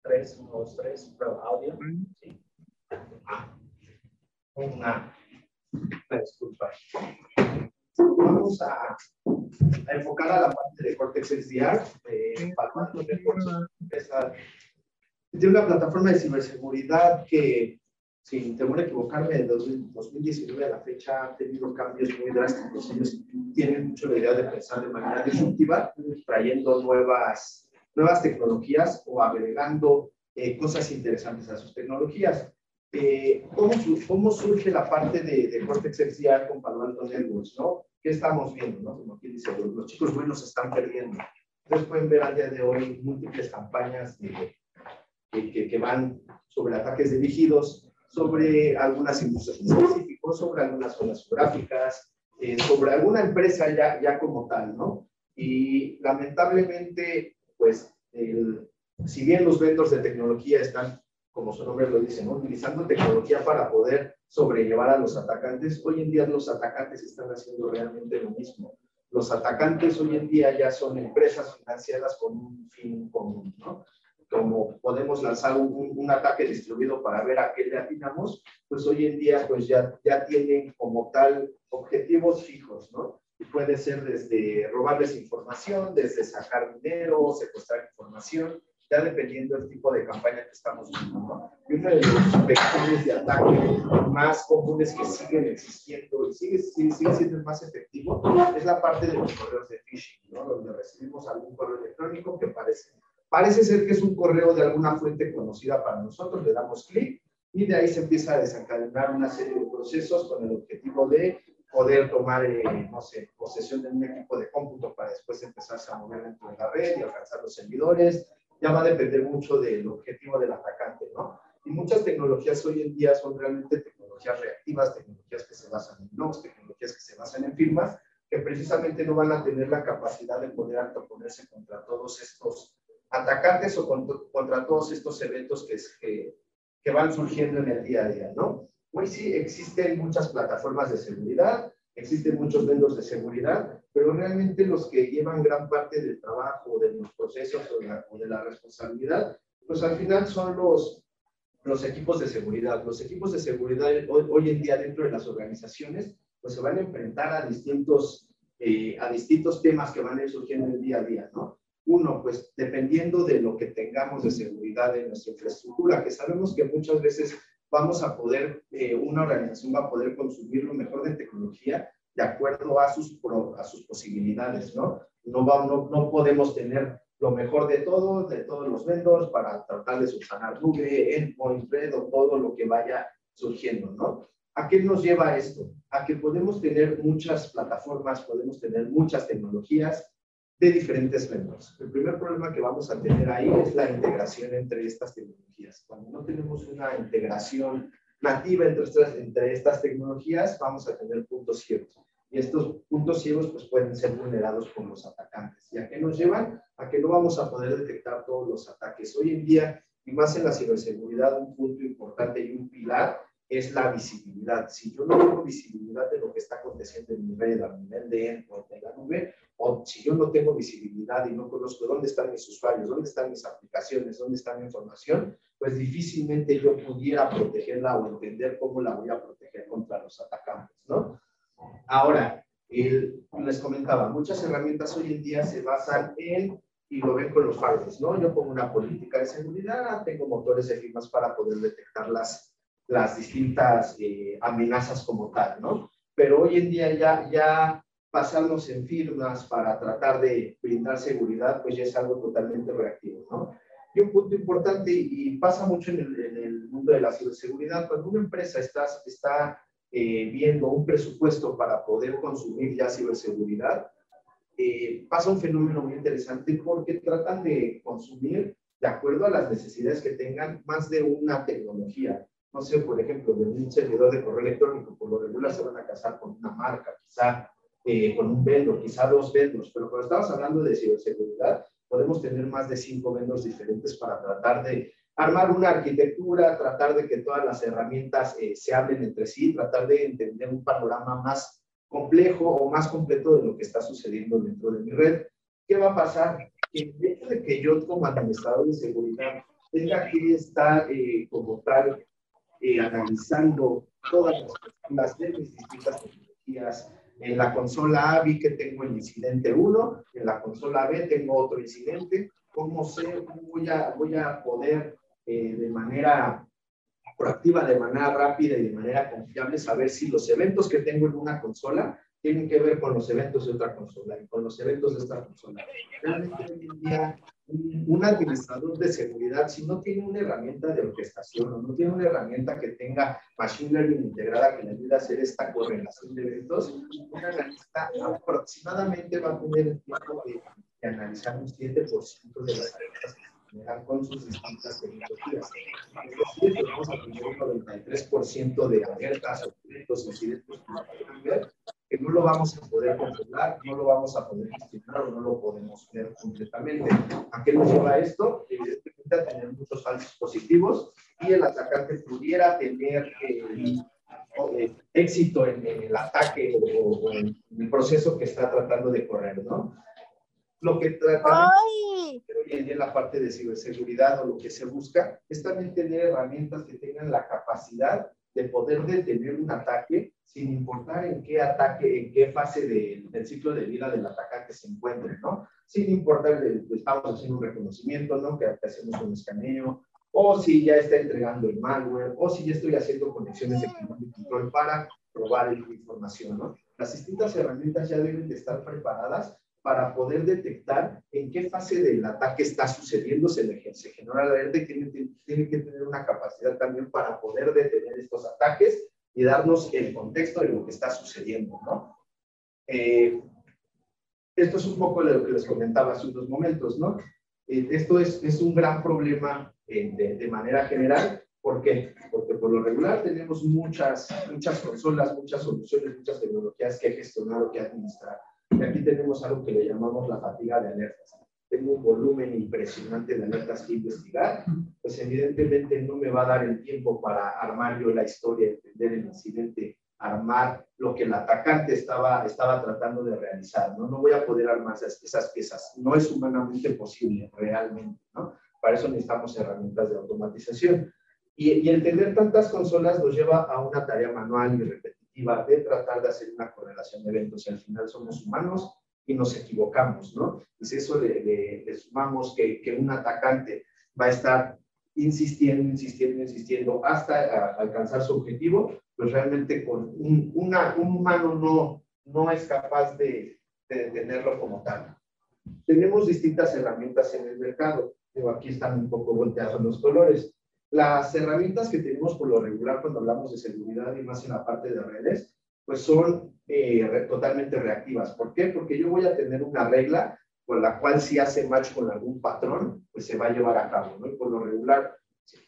Tres, uno, dos, tres, prueba audio. Sí. Una disculpa. Vamos a enfocar a la parte de Cortex XDR. Tiene una plataforma de ciberseguridad que, sin temor a equivocarme, de 2019 a la fecha ha tenido cambios muy drásticos. Ellos tienen mucho la idea de pensar de manera disruptiva, trayendo nuevas tecnologías o agregando cosas interesantes a sus tecnologías. ¿Cómo surge la parte de Cortex XDR con Palo Alto Networks, ¿no? ¿Qué estamos viendo, no? Como aquí dice, los chicos buenos se están perdiendo. Ustedes pueden ver al día de hoy múltiples campañas que van sobre ataques dirigidos, sobre algunas industrias específicas, sobre algunas zonas geográficas, sobre alguna empresa ya como tal, ¿no? Y lamentablemente, pues, si bien los vendors de tecnología están, como su nombre lo dice, ¿no?, utilizando tecnología para poder sobrellevar a los atacantes, hoy en día los atacantes están haciendo realmente lo mismo. Los atacantes hoy en día ya son empresas financiadas con un fin común, ¿no? Como podemos lanzar un ataque distribuido para ver a qué le atinamos, pues hoy en día pues ya tienen como tal objetivos fijos, ¿no? Y puede ser desde robarles información, desde sacar dinero, secuestrar información, ya dependiendo del tipo de campaña que estamos viendo, ¿no? Y uno de los vectores de ataque más comunes que siguen existiendo y sigue siendo el más efectivo es la parte de los correos de phishing, ¿no? Donde recibimos algún correo electrónico que parece ser que es un correo de alguna fuente conocida para nosotros, le damos clic y de ahí se empieza a desencadenar una serie de procesos con el objetivo de poder tomar, no sé, posesión de un equipo de cómputo para después empezarse a mover dentro de la red y alcanzar los servidores. Ya va a depender mucho del objetivo del atacante, ¿no? Y muchas tecnologías hoy en día son realmente tecnologías reactivas, tecnologías que se basan en logs, tecnologías que se basan en firmas, que precisamente no van a tener la capacidad de poder anteponerse contra todos estos atacantes o contra todos estos eventos que van surgiendo en el día a día, ¿no? Hoy sí existen muchas plataformas de seguridad, existen muchos vendors de seguridad, pero realmente los que llevan gran parte del trabajo, de los procesos o de la responsabilidad, pues al final son los equipos de seguridad. Los equipos de seguridad hoy en día dentro de las organizaciones, pues se van a enfrentar a distintos temas que van a ir surgiendo en el día a día, ¿no? Uno, pues dependiendo de lo que tengamos de seguridad en nuestra infraestructura, que sabemos que muchas veces vamos a poder, una organización va a poder consumir lo mejor de tecnología de acuerdo a sus posibilidades, ¿no? No podemos tener lo mejor de todos los vendors para tratar de subsanar nube, endpoint, red o todo lo que vaya surgiendo, ¿no? ¿A qué nos lleva esto? A que podemos tener muchas plataformas, podemos tener muchas tecnologías de diferentes vendors. El primer problema que vamos a tener ahí es la integración entre estas tecnologías. Cuando no tenemos una integración nativa entre estas tecnologías, vamos a tener puntos ciegos. Y estos puntos ciegos pues, pueden ser vulnerados por los atacantes. ¿Y a qué nos llevan? A que no vamos a poder detectar todos los ataques. Hoy en día, y más en la ciberseguridad, un punto importante y un pilar es la visibilidad. Si yo no tengo visibilidad de lo que está aconteciendo en mi red, a nivel de endpoint, de la nube, o si yo no tengo visibilidad y no conozco dónde están mis usuarios, dónde están mis aplicaciones, dónde está mi información, pues difícilmente yo pudiera protegerla o entender cómo la voy a proteger contra los atacantes, ¿no? Ahora, les comentaba, muchas herramientas hoy en día se basan y lo ven con los firewalls, ¿no? Yo pongo una política de seguridad, tengo motores de firmas para poder detectar las distintas amenazas como tal, ¿no? Pero hoy en día ya pasarnos en firmas para tratar de brindar seguridad, pues ya es algo totalmente reactivo, ¿no? Y un punto importante, y pasa mucho en el mundo de la ciberseguridad, cuando una empresa está viendo un presupuesto para poder consumir ya ciberseguridad, pasa un fenómeno muy interesante porque tratan de consumir de acuerdo a las necesidades que tengan más de una tecnología. No sé, por ejemplo, de un servidor de correo electrónico, por lo regular se van a casar con una marca, quizá con un vendor, quizá dos vendors, pero cuando estamos hablando de ciberseguridad, podemos tener más de 5 vendors diferentes para tratar de armar una arquitectura, tratar de que todas las herramientas se hablen entre sí, tratar de entender un panorama más complejo o más completo de lo que está sucediendo dentro de mi red. ¿Qué va a pasar? El hecho de que yo como administrador de seguridad tenga que estar como tal analizando todas las de mis distintas tecnologías. En la consola A vi que tengo el incidente 1, en la consola B tengo otro incidente. ¿Cómo sé? ¿Cómo voy a poder de manera proactiva, de manera rápida y de manera confiable saber si los eventos que tengo en una consola tienen que ver con los eventos de otra consola y con los eventos de esta consola? Realmente hoy en día un administrador de seguridad, si no tiene una herramienta de orquestación o no tiene una herramienta que tenga Machine Learning integrada que le ayude a hacer esta correlación de eventos, un analista aproximadamente va a tener el tiempo de analizar un 7% de las alertas que se generan con sus distintas tecnologías. Es decir, que vamos a tener un 93% de alertas o eventos, incidentes que pueden ver, que no lo vamos a poder controlar, no lo vamos a poder gestionar o no lo podemos ver completamente. ¿A qué nos lleva esto? Evidentemente a tener muchos falsos positivos y el atacante pudiera tener éxito en el ataque o en el proceso que está tratando de correr, ¿no? Lo que tratamos hoy en día en la parte de ciberseguridad o lo que se busca es también tener herramientas que tengan la capacidad de poder detener un ataque sin importar en qué ataque, en qué fase del ciclo de vida del atacante se encuentre, ¿no? Sin importar, estamos haciendo un reconocimiento, ¿no? Que hacemos un escaneo, o si ya está entregando el malware, o si ya estoy haciendo conexiones de comando y control para probar la información, ¿no? Las distintas herramientas ya deben de estar preparadas para poder detectar en qué fase del ataque está sucediendo, se genera la alerta y tiene que tener una capacidad también para poder detener estos ataques y darnos el contexto de lo que está sucediendo, ¿no? Esto es un poco de lo que les comentaba hace unos momentos, ¿no? Esto es un gran problema de manera general. ¿Por qué? Porque por lo regular tenemos muchas consolas, muchas soluciones, muchas tecnologías que gestionar o que administrar. Y aquí tenemos algo que le llamamos la fatiga de alertas. Tengo un volumen impresionante de alertas que investigar, pues evidentemente no me va a dar el tiempo para armar yo la historia, entender el incidente, armar lo que el atacante estaba tratando de realizar, ¿no? No voy a poder armar esas piezas. No es humanamente posible, realmente, ¿no? Para eso necesitamos herramientas de automatización. Y el tener tantas consolas nos lleva a una tarea manual y repetitiva de tratar de hacer una correlación de eventos. Y al final somos humanos y nos equivocamos, ¿no? Y si eso le sumamos que un atacante va a estar insistiendo hasta alcanzar su objetivo, pues realmente con un humano no es capaz de detenerlo como tal. Tenemos distintas herramientas en el mercado. Aquí están un poco volteados los colores. Las herramientas que tenemos por lo regular cuando hablamos de seguridad y más en la parte de redes, pues son totalmente reactivas. ¿Por qué? Porque yo voy a tener una regla con la cual si hace match con algún patrón, pues se va a llevar a cabo, ¿no? Y por lo regular,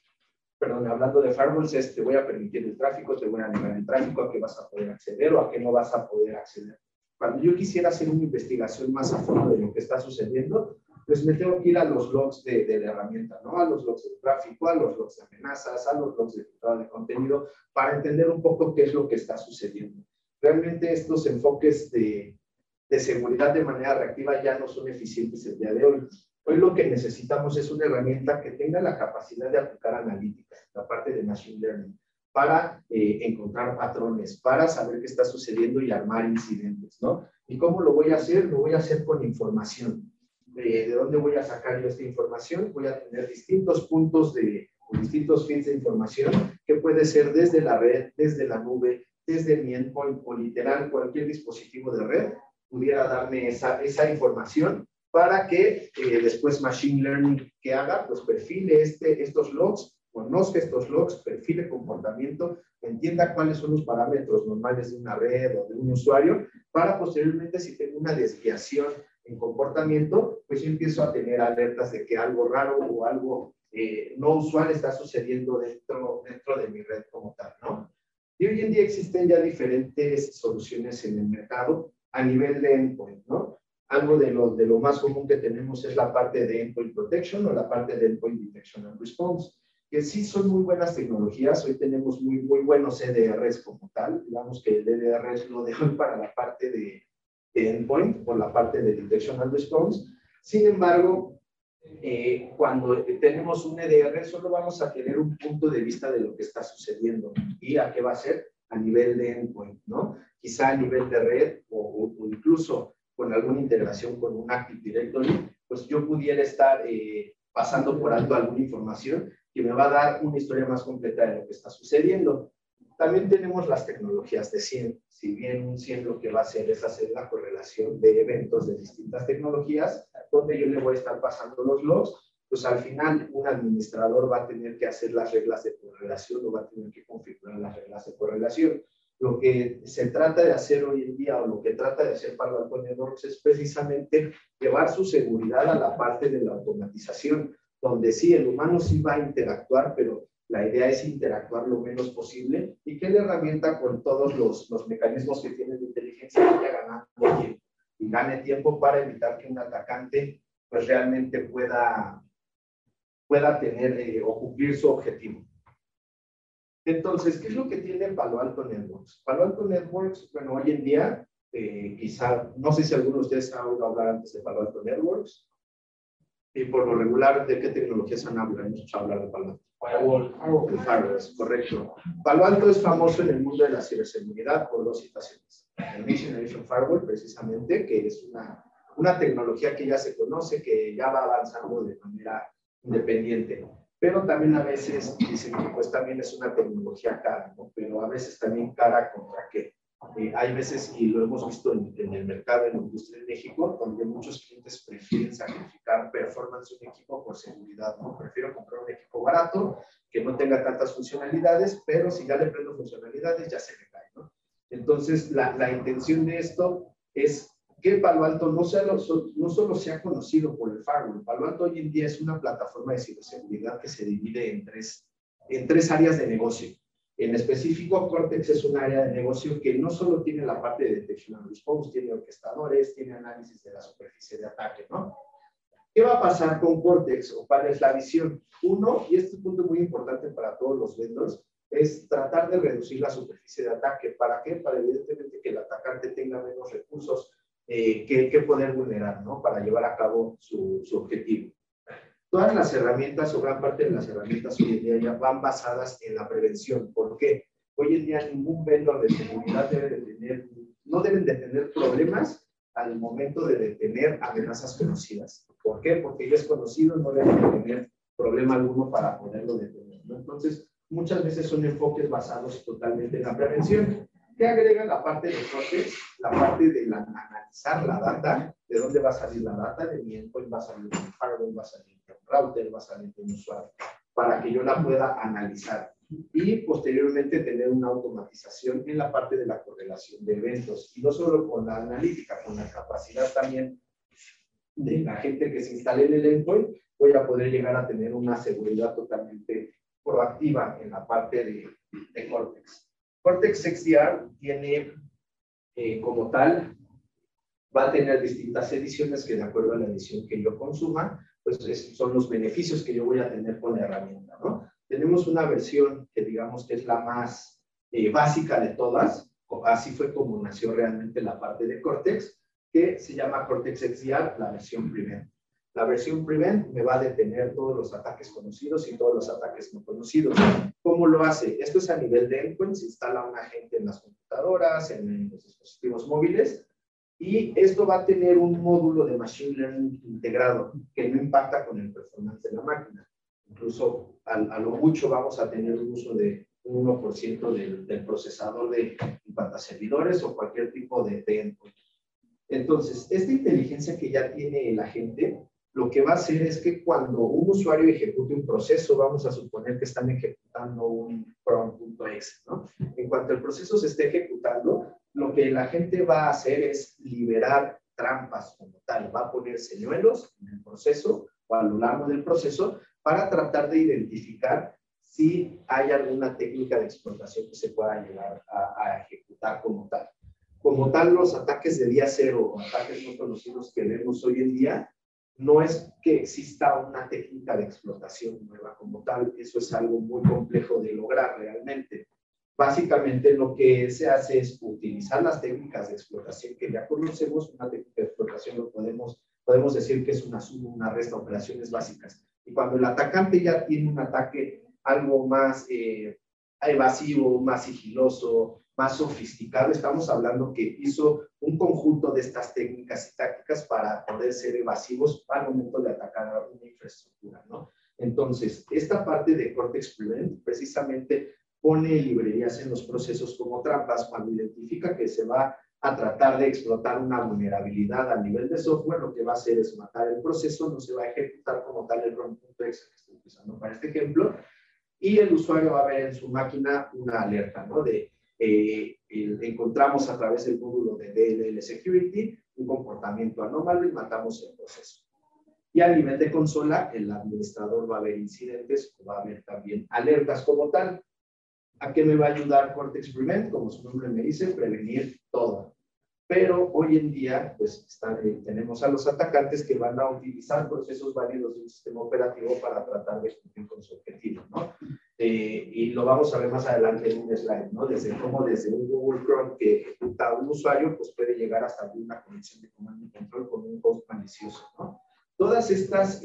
perdón, hablando de firewalls, te voy a permitir el tráfico, te voy a negar el tráfico, a qué vas a poder acceder o a qué no vas a poder acceder. Cuando yo quisiera hacer una investigación más a fondo de lo que está sucediendo, pues me tengo que ir a los logs de la herramienta, ¿no? A los logs de tráfico, a los logs de amenazas, a los logs de filtrado de contenido, para entender un poco qué es lo que está sucediendo. Realmente estos enfoques de seguridad de manera reactiva ya no son eficientes el día de hoy. Hoy lo que necesitamos es una herramienta que tenga la capacidad de aplicar analítica, la parte de Machine Learning, para encontrar patrones, para saber qué está sucediendo y armar incidentes, ¿no? ¿Y cómo lo voy a hacer? Lo voy a hacer con información. ¿De dónde voy a sacar yo esta información? Voy a tener distintos puntos distintos feeds de información que puede ser desde la red, desde la nube, desde mi endpoint o literal cualquier dispositivo de red pudiera darme esa información para que después Machine Learning que haga, pues perfile estos logs, conozca estos logs, perfile comportamiento, entienda cuáles son los parámetros normales de una red o de un usuario, para posteriormente si tengo una desviación en comportamiento, pues yo empiezo a tener alertas de que algo raro o algo no usual está sucediendo dentro de mi red como tal, ¿no? Y hoy en día existen ya diferentes soluciones en el mercado a nivel de endpoint, ¿no? Algo de lo más común que tenemos es la parte de Endpoint Protection o la parte de Endpoint Detection and Response, que sí son muy buenas tecnologías. Hoy tenemos muy buenos EDRs como tal. Digamos que el EDR es lo de hoy para la parte de Endpoint, por la parte de Detection and Response. Sin embargo, cuando tenemos un EDR, solo vamos a tener un punto de vista de lo que está sucediendo. ¿Y a qué va a ser? A nivel de endpoint, ¿no? Quizá a nivel de red o incluso con alguna integración con un Active Directory, pues yo pudiera estar pasando por alto alguna información que me va a dar una historia más completa de lo que está sucediendo. También tenemos las tecnologías de SIEM. Si bien un SIEM lo que va a hacer es hacer la correlación de eventos de distintas tecnologías, donde yo le voy a estar pasando los logs, pues al final un administrador va a tener que hacer las reglas de correlación o va a tener que configurar las reglas de correlación. Lo que se trata de hacer hoy en día o lo que trata de hacer Palo Alto Networks es precisamente llevar su seguridad a la parte de la automatización, donde sí, el humano sí va a interactuar, pero la idea es interactuar lo menos posible y que la herramienta con todos los mecanismos que tiene de inteligencia vaya ganando tiempo y gane tiempo para evitar que un atacante pues realmente pueda tener o cumplir su objetivo. Entonces, ¿qué es lo que tiene Palo Alto Networks? Palo Alto Networks, bueno, hoy en día, quizá, no sé si alguno de ustedes ha oído hablar antes de Palo Alto Networks. Y por lo regular, ¿de qué tecnologías han hablado? Hemos escuchado hablar de Palo Alto. Firewall. Firewall, correcto. Palo Alto es famoso en el mundo de la ciberseguridad por dos situaciones. El Next Generation Firewall, precisamente, que es una tecnología que ya se conoce, que ya va avanzando de manera independiente. Pero también a veces dicen que pues también es una tecnología cara, ¿no? Pero a veces también cara contra qué. Hay veces, y lo hemos visto en el mercado, en la industria de México, donde muchos clientes prefieren sacrificar performance de un equipo por seguridad, ¿no? Prefiero comprar un equipo barato, que no tenga tantas funcionalidades, pero si ya le prendo funcionalidades, ya se me cae, ¿no? Entonces, la intención de esto es que Palo Alto no solo se ha conocido por el firewall. Palo Alto hoy en día es una plataforma de ciberseguridad que se divide en tres áreas de negocio. En específico, Cortex es un área de negocio que no solo tiene la parte de detection and response, tiene orquestadores, tiene análisis de la superficie de ataque, ¿no? ¿Qué va a pasar con Cortex o cuál es la visión? Uno, y este es un punto muy importante para todos los vendors, es tratar de reducir la superficie de ataque. ¿Para qué? Para evidentemente que el atacante tenga menos recursos que poder vulnerar, ¿no? Para llevar a cabo su objetivo. Todas las herramientas o gran parte de las herramientas hoy en día ya van basadas en la prevención. ¿Por qué? Hoy en día ningún vendor de seguridad no deben de tener problemas al momento de detener amenazas conocidas. ¿Por qué? Porque ya es conocido, no deben de tener problema alguno para poderlo detener, ¿no? Entonces, muchas veces son enfoques basados totalmente en la prevención. ¿Qué agrega la parte de Cortex? La parte de analizar la data, de dónde va a salir la data, de mi endpoint va a salir de mi firewall, va a salir de un router, va a salir de un usuario, para que yo la pueda analizar y posteriormente tener una automatización en la parte de la correlación de eventos. Y no solo con la analítica, con la capacidad también de la gente que se instale en el endpoint, voy a poder llegar a tener una seguridad totalmente proactiva en la parte de Cortex. Cortex XDR tiene como tal, va a tener distintas ediciones que de acuerdo a la edición que yo consuma, pues son los beneficios que yo voy a tener con la herramienta, ¿no? Tenemos una versión que digamos que es la más básica de todas, así fue como nació realmente la parte de Cortex, que se llama Cortex XDR, la versión Prevent. La versión Prevent me va a detener todos los ataques conocidos y todos los ataques no conocidos. ¿Cómo lo hace? Esto es a nivel de endpoint, se instala un agente en las computadoras, en los dispositivos móviles, y esto va a tener un módulo de Machine Learning integrado que no impacta con el performance de la máquina. Incluso a lo mucho vamos a tener un uso de un 1% del procesador de servidores o cualquier tipo de endpoint. Entonces, esta inteligencia que ya tiene el agente, lo que va a hacer es que cuando un usuario ejecute un proceso, vamos a suponer que están ejecutando un prompt.exe, ¿no? En cuanto el proceso se esté ejecutando, lo que la gente va a hacer es liberar trampas como tal. Va a poner señuelos en el proceso o a lo largo del proceso para tratar de identificar si hay alguna técnica de explotación que se pueda llegar a ejecutar como tal. Como tal, los ataques de día cero o ataques no conocidos que vemos hoy en día, no es que exista una técnica de explotación nueva como tal. Eso es algo muy complejo de lograr realmente. Básicamente lo que se hace es utilizar las técnicas de explotación que ya conocemos. Una técnica de explotación lo podemos podemos decir que es una suma, una resta, operaciones básicas. Y cuando el atacante ya tiene un ataque algo más evasivo, más sigiloso, más sofisticado, estamos hablando que hizo un conjunto de estas técnicas y tácticas para poder ser evasivos al momento de atacar una infraestructura, ¿no? Entonces, esta parte de Cortex Prevent precisamente pone librerías en los procesos como trampas cuando identifica que se va a tratar de explotar una vulnerabilidad a nivel de software. Lo que va a hacer es matar el proceso, no se va a ejecutar como tal el run.exe que estoy utilizando para este ejemplo, y el usuario va a ver en su máquina una alerta, ¿no? Encontramos a través del módulo de DLL Security un comportamiento anómalo y matamos el proceso. Y a nivel de consola, el administrador va a ver incidentes o va a ver también alertas como tal. ¿A qué me va a ayudar Cortex Prevent? Como su nombre me dice, prevenir todo. Pero hoy en día, pues, tenemos a los atacantes que van a utilizar procesos válidos de un sistema operativo para tratar de cumplir con su objetivo, ¿no? Y lo vamos a ver más adelante en un slide, ¿no? Desde cómo desde un Google Chrome que ejecuta a un usuario, pues puede llegar hasta una conexión de comando y control con un host malicioso, ¿no? Todas estas,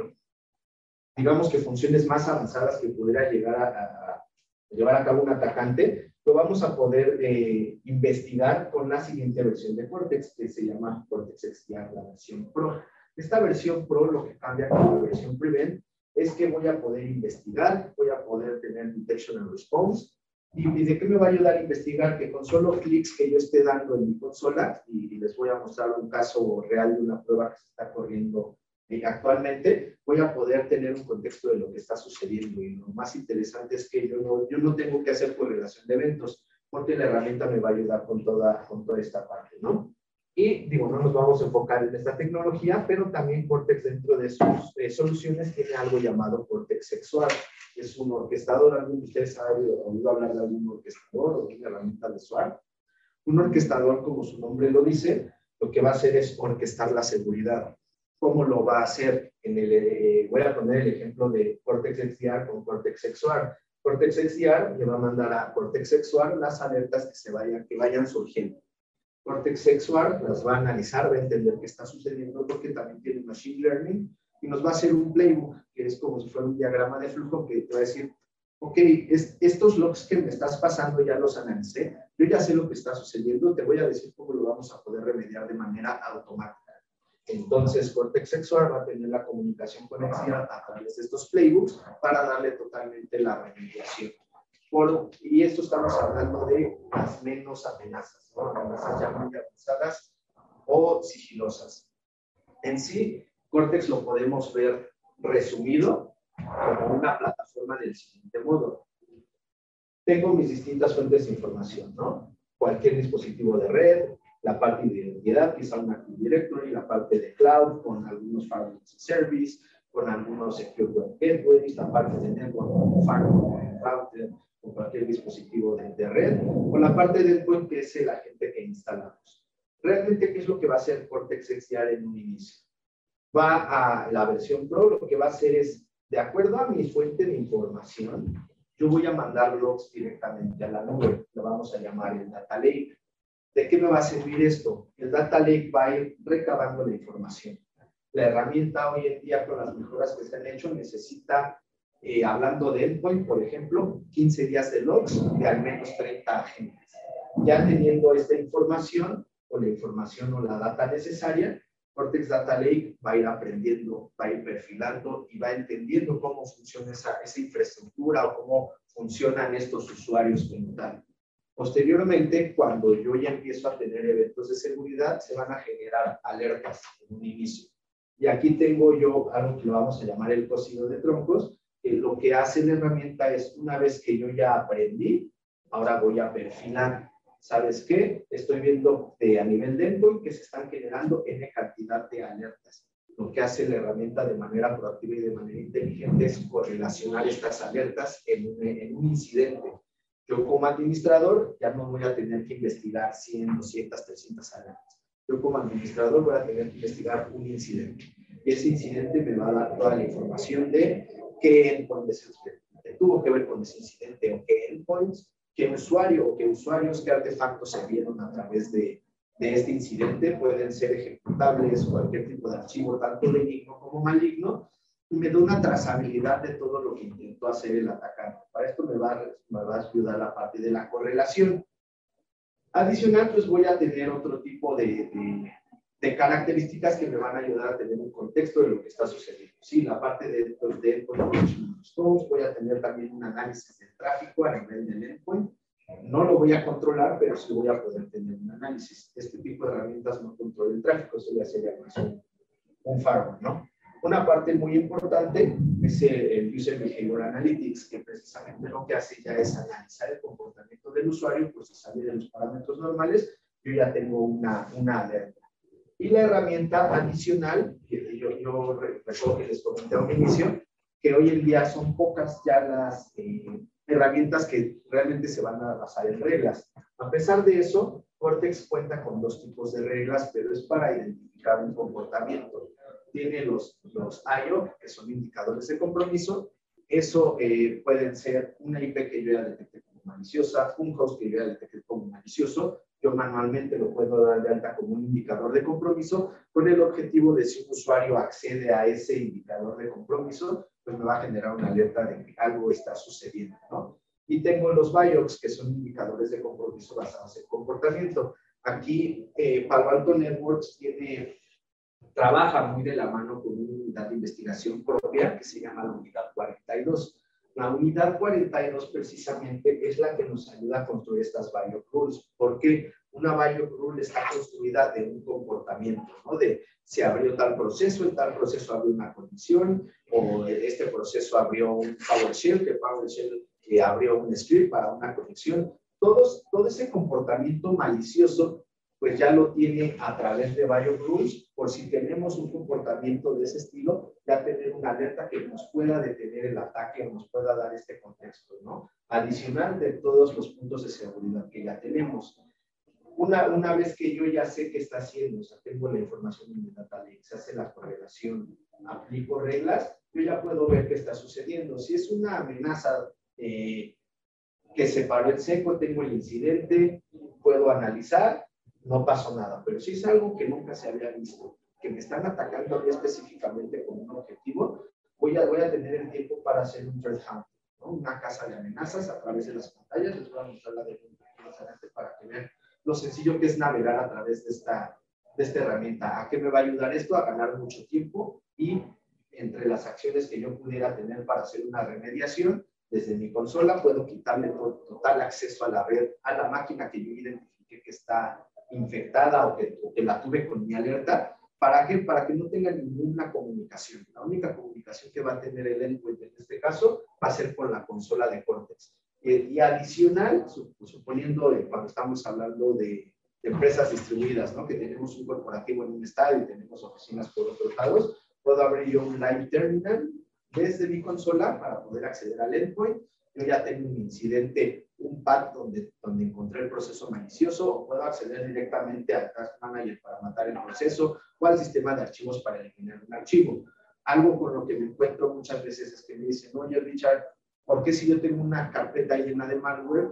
digamos que funciones más avanzadas que pudiera llegar a llevar a cabo un atacante, lo vamos a poder investigar con la siguiente versión de Cortex, que se llama Cortex XDR, la versión Pro. Esta versión Pro, lo que cambia con la versión Prevent, es que voy a poder investigar, voy a poder tener Detection and Response. ¿Y de qué me va a ayudar a investigar? Que con solo clics que yo esté dando en mi consola, y les voy a mostrar un caso real de una prueba que se está corriendo actualmente, voy a poder tener un contexto de lo que está sucediendo. Y lo más interesante es que yo no tengo que hacer correlación de eventos, porque la herramienta me va a ayudar con toda esta parte, ¿no? Y digo, no nos vamos a enfocar en esta tecnología, pero también Cortex dentro de sus soluciones tiene algo llamado Cortex Sexual. Es un orquestador. ¿Alguno de ustedes ha oído hablar de algún orquestador o de una herramienta de SWAT? Un orquestador, como su nombre lo dice, lo que va a hacer es orquestar la seguridad. ¿Cómo lo va a hacer? Voy a poner el ejemplo de Cortex XDR con Cortex Sexual. Cortex XDR le va a mandar a Cortex Sexual las alertas que vayan surgiendo. Cortex Sexual las va a analizar, va a entender qué está sucediendo, porque también tiene Machine Learning, y nos va a hacer un playbook, que es como si fuera un diagrama de flujo, que te va a decir, ok, estos logs que me estás pasando ya los analicé, yo ya sé lo que está sucediendo, te voy a decir cómo lo vamos a poder remediar de manera automática. Entonces, Cortex Sexual va a tener la comunicación con XDR a través de estos playbooks para darle totalmente la remediación. Y esto estamos hablando de las menos amenazas, ¿no? Amenazas ya muy avanzadas o sigilosas. En sí, Cortex lo podemos ver resumido como una plataforma del siguiente modo. Tengo mis distintas fuentes de información, ¿no? Cualquier dispositivo de red, la parte de identidad, quizá un Active Directory, la parte de cloud, con algunos firewalls as a service, con algunos secure web gateways, la parte de network, como firewall, router, con cualquier dispositivo de red, o la parte de endpoint, que es el agente que instalamos. Realmente, ¿qué es lo que va a hacer Cortex XDR en un inicio? Va a la versión Pro, lo que va a hacer es, de acuerdo a mi fuente de información, yo voy a mandar logs directamente a la nube, lo vamos a llamar el Data Lake. ¿De qué me va a servir esto? El Data Lake va a ir recabando la información. La herramienta hoy en día, con las mejoras que se han hecho, necesita, hablando de endpoint, por ejemplo, 15 días de logs de al menos 30 agentes. Ya teniendo esta información, o la información o la data necesaria, Cortex Data Lake va a ir aprendiendo, va a ir perfilando y va entendiendo cómo funciona esa infraestructura o cómo funcionan estos usuarios como tal. Posteriormente, cuando yo ya empiezo a tener eventos de seguridad, se van a generar alertas en un inicio. Y aquí tengo yo algo que lo vamos a llamar el cocido de troncos, que lo que hace la herramienta es, una vez que yo ya aprendí, ahora voy a perfilar. ¿Sabes qué? Estoy viendo a nivel de endpoint que se están generando N cantidad de alertas. Lo que hace la herramienta de manera proactiva y de manera inteligente es correlacionar estas alertas en un incidente. Yo como administrador ya no voy a tener que investigar 100, 200, 300 alertas. Yo como administrador voy a tener que investigar un incidente. Y ese incidente me va a dar toda la información de qué endpoint tuvo que ver con ese incidente o qué endpoints, qué usuario o qué usuarios, qué artefactos se vieron a través de de este incidente, pueden ser ejecutables, cualquier tipo de archivo, tanto benigno como maligno, y me da una trazabilidad de todo lo que intentó hacer el atacante. Para esto me va a ayudar la parte de la correlación. Adicional, pues voy a tener otro tipo de características que me van a ayudar a tener un contexto de lo que está sucediendo. Sí, la parte de endpoint, voy a tener también un análisis del tráfico a nivel del endpoint. No lo voy a controlar, pero sí voy a poder tener un análisis. Este tipo de herramientas no controla el tráfico, eso ya sería más un firewall, ¿no? Una parte muy importante es el User Behavior Analytics, que precisamente lo que hace ya es analizar el comportamiento del usuario, pues si sale de los parámetros normales, yo ya tengo una alerta. Y la herramienta adicional, que yo recuerdo que les comenté a un inicio, que hoy en día son pocas ya las herramientas que realmente se van a basar en reglas. A pesar de eso, Cortex cuenta con dos tipos de reglas, pero es para identificar un comportamiento. Tiene los IO, que son indicadores de compromiso. Eso pueden ser una IP que yo ya detecté como maliciosa, un host que yo ya detecté como malicioso. Yo manualmente lo puedo dar de alta como un indicador de compromiso con el objetivo de si un usuario accede a ese indicador de compromiso, pues me va a generar una alerta de que algo está sucediendo, ¿no? Y tengo los BIOS, que son indicadores de compromiso basados en comportamiento. Aquí Palo Alto Networks trabaja muy de la mano con una unidad de investigación propia que se llama la Unidad 42. La Unidad 42 precisamente es la que nos ayuda a construir estas BIOS rules, porque una BIOS rule está construida de un comportamiento, ¿no? De se abrió tal proceso, en tal proceso abrió una condición, o este proceso abrió un PowerShell, que PowerShell abrió un script para una conexión. Todo ese comportamiento malicioso pues ya lo tiene a través de BIOS rules, por si tenemos un comportamiento de ese estilo, ya tener una alerta que nos pueda detener el ataque o nos pueda dar este contexto, ¿no? Adicional de todos los puntos de seguridad que ya tenemos. Una vez que yo ya sé qué está haciendo, o sea, tengo la información en el data lake, se hace la correlación, aplico reglas, yo ya puedo ver qué está sucediendo. Si es una amenaza que se paró en seco, tengo el incidente, puedo analizar, no pasó nada. Pero si es algo que nunca se había visto, que me están atacando a mí específicamente con un objetivo, voy a tener el tiempo para hacer un threat hunt, ¿no? Una caza de amenazas a través de las pantallas. Les voy a mostrar la de más adelante para que vean lo sencillo que es navegar a través de esta herramienta. ¿A qué me va a ayudar esto? A ganar mucho tiempo y entre las acciones que yo pudiera tener para hacer una remediación, desde mi consola puedo quitarle total acceso a la red, a la máquina que yo identifique que está infectada o que la tuve con mi alerta. ¿Para qué? Para que no tenga ninguna comunicación. La única comunicación que va a tener el endpoint en este caso va a ser con la consola de Cortex. Y adicional, suponiendo cuando estamos hablando de empresas distribuidas, ¿no? Que tenemos un corporativo en un estado y tenemos oficinas por otros lados, puedo abrir yo un live terminal desde mi consola para poder acceder al endpoint. Yo ya tengo un incidente, un path donde encontré el proceso malicioso, o puedo acceder directamente al Task Manager para matar el proceso o al sistema de archivos para eliminar un archivo. Algo con lo que me encuentro muchas veces es que me dicen, oye Richard, ¿por qué si yo tengo una carpeta llena de malware,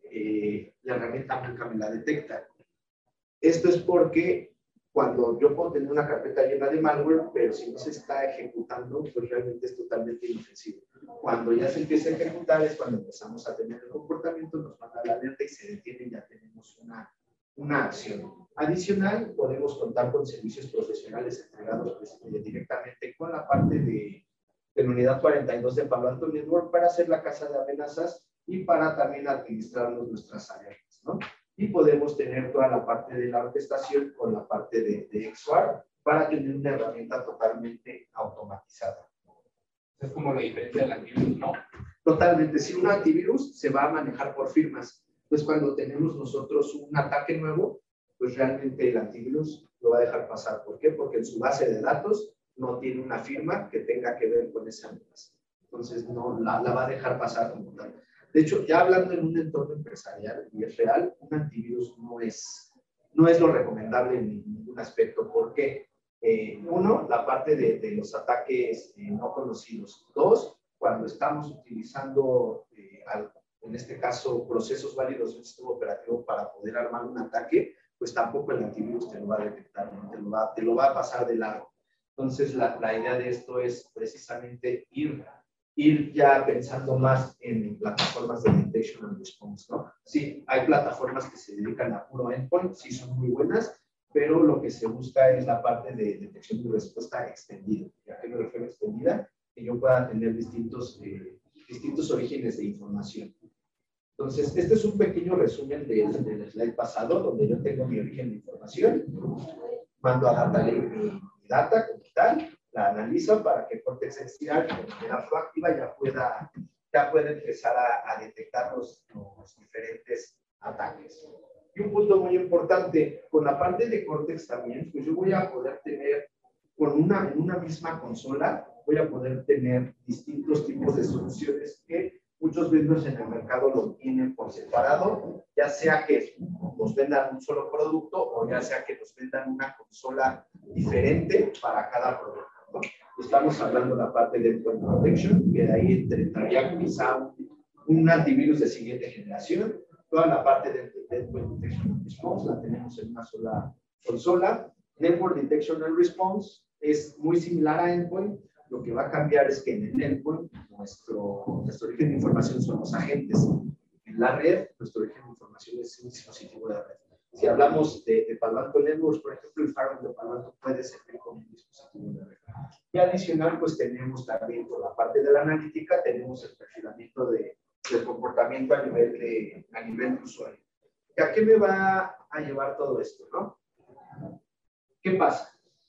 la herramienta nunca me la detecta? Esto es porque cuando yo puedo tener una carpeta llena de malware, pero si no se está ejecutando, pues realmente es totalmente inofensivo. Cuando ya se empieza a ejecutar es cuando empezamos a tener el comportamiento, nos manda la alerta y se detiene y ya tenemos una acción. Adicional, podemos contar con servicios profesionales entregados directamente con la parte de la unidad 42 de Palo Alto Network para hacer la caza de amenazas y para también administrarnos nuestras alertas, ¿no? Y podemos tener toda la parte de la orquestación con la parte de XOR para tener una herramienta totalmente automatizada. Es como la diferencia del antivirus, ¿no? Totalmente. Si un antivirus se va a manejar por firmas, pues cuando tenemos nosotros un ataque nuevo, pues realmente el antivirus lo va a dejar pasar. ¿Por qué? Porque en su base de datos no tiene una firma que tenga que ver con esa amenaza. Entonces, no la va a dejar pasar como tal. De hecho, ya hablando en un entorno empresarial y es real, un antivirus no es lo recomendable en ningún aspecto. ¿Por qué? Uno, la parte de los ataques no conocidos. Dos, cuando estamos utilizando, en este caso, procesos válidos de un sistema operativo para poder armar un ataque, pues tampoco el antivirus te lo va a detectar, ¿no? Te lo va a pasar de largo. Entonces, la idea de esto es precisamente ir ya pensando más en plataformas de detection and response, ¿no? Sí, hay plataformas que se dedican a puro endpoint, sí son muy buenas, pero lo que se busca es la parte de detección y respuesta extendida. ¿A qué me refiero extendida? Que yo pueda tener distintos orígenes de información. Entonces, este es un pequeño resumen del slide pasado, donde yo tengo mi origen de información, mando a Data Lake mi data como tal, la analizo para que Cortex XDR de manera proactiva ya pueda empezar a detectar los diferentes ataques. Y un punto muy importante, con la parte de Cortex también, pues yo voy a poder tener, en una misma consola, voy a poder tener distintos tipos de soluciones que muchos vendors en el mercado lo tienen por separado, ya sea que nos vendan un solo producto o ya sea que nos vendan una consola diferente para cada producto, ¿no? Estamos hablando de la parte de Endpoint Protection, que de ahí entraría quizá un antivirus de siguiente generación. Toda la parte de Endpoint Detection and Response la tenemos en una sola consola. Network Detection and Response es muy similar a Endpoint. Lo que va a cambiar es que en el endpoint nuestro origen de información son los agentes. En la red, nuestro origen de información es un dispositivo de red. Si hablamos de Palo Alto Networks, por ejemplo, el firewall de Palo Alto puede servir como un dispositivo de red. Y adicional, pues tenemos también por la parte de la analítica, tenemos el perfilamiento del comportamiento a nivel de usuario. ¿A qué me va a llevar todo esto, no? ¿Qué pasa?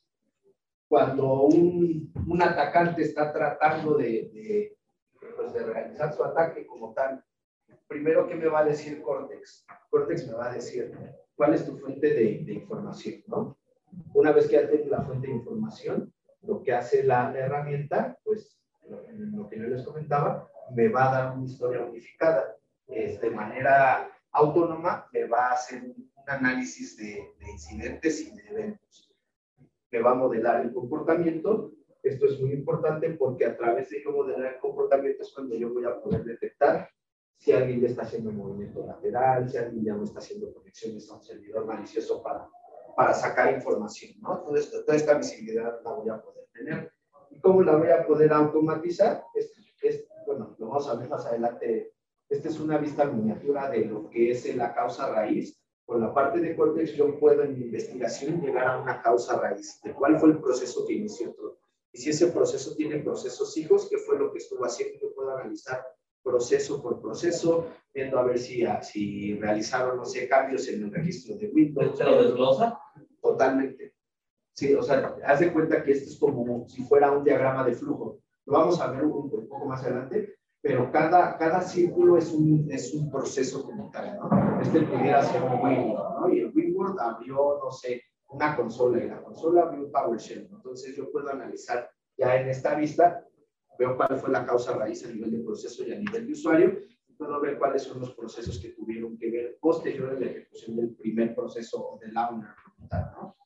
Cuando un atacante está tratando de realizar su ataque como tal, primero, ¿qué me va a decir Cortex? Cortex me va a decir, ¿cuál es tu fuente de información, ¿no? Una vez que ya tengo la fuente de información, lo que hace la herramienta, pues, lo que yo les comentaba, me va a dar una historia unificada. De manera autónoma, me va a hacer un análisis de incidentes y de eventos. Me va a modelar el comportamiento. Esto es muy importante porque a través de yo modelar el comportamiento es cuando yo voy a poder detectar si alguien ya está haciendo un movimiento lateral, si alguien ya no está haciendo conexiones a un servidor malicioso para sacar información, ¿no? Toda esta visibilidad la voy a poder tener. ¿Y cómo la voy a poder automatizar? Bueno, lo vamos a ver más adelante. Esta es una vista miniatura de lo que es la causa raíz. Con la parte de Cortex yo puedo en mi investigación llegar a una causa raíz, de cuál fue el proceso que inició todo. Y si ese proceso tiene procesos hijos, ¿qué fue lo que estuvo haciendo? Yo puedo analizar proceso por proceso, viendo a ver si realizaron, no sé, cambios en el registro de Windows. ¿Se lo desglosa? Totalmente. Sí, o sea, haz de cuenta que esto es como si fuera un diagrama de flujo. Lo vamos a ver un poco más adelante, pero cada círculo es un proceso como tal, ¿no? Pudiera ser un WinWord, ¿no? Y el WinWord abrió, no sé, una consola, y la consola abrió un PowerShell, ¿no? Entonces yo puedo analizar ya en esta vista, veo cuál fue la causa raíz a nivel de proceso y a nivel de usuario, y puedo ver cuáles son los procesos que tuvieron que ver posterior a la ejecución del primer proceso o del owner, ¿no?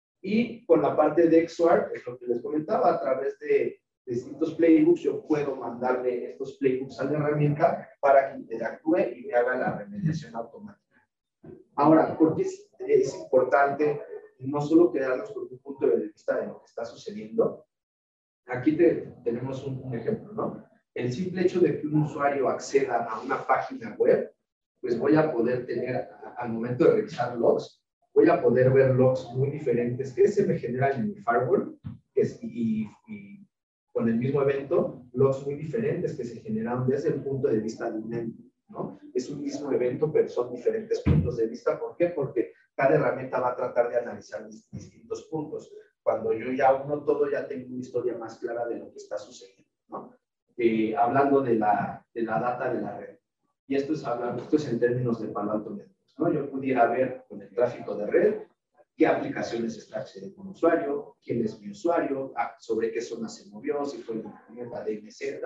Y con la parte de XOR, es lo que les comentaba, a través de distintos playbooks, yo puedo mandarle estos playbooks a la herramienta para que interactúe y me haga la remediación automática. Ahora, ¿por qué es importante no solo quedarnos con un punto de vista de lo que está sucediendo? Aquí tenemos un ejemplo, ¿no? El simple hecho de que un usuario acceda a una página web, pues voy a poder tener, al momento de revisar logs, voy a poder ver logs muy diferentes que se me generan en mi firewall y con el mismo evento, logs muy diferentes que se generan desde el punto de vista de un endpoint, ¿no? Es un mismo evento, pero son diferentes puntos de vista. ¿Por qué? Porque cada herramienta va a tratar de analizar distintos puntos. Cuando yo ya uno todo, ya tengo una historia más clara de lo que está sucediendo, ¿no? Hablando de la data de la red. Y esto es en términos de Palo Alto Networks, ¿no? Yo pudiera ver con el tráfico de red qué aplicaciones está accediendo un usuario, quién es mi usuario, sobre qué zona se movió, si fue una DMZ,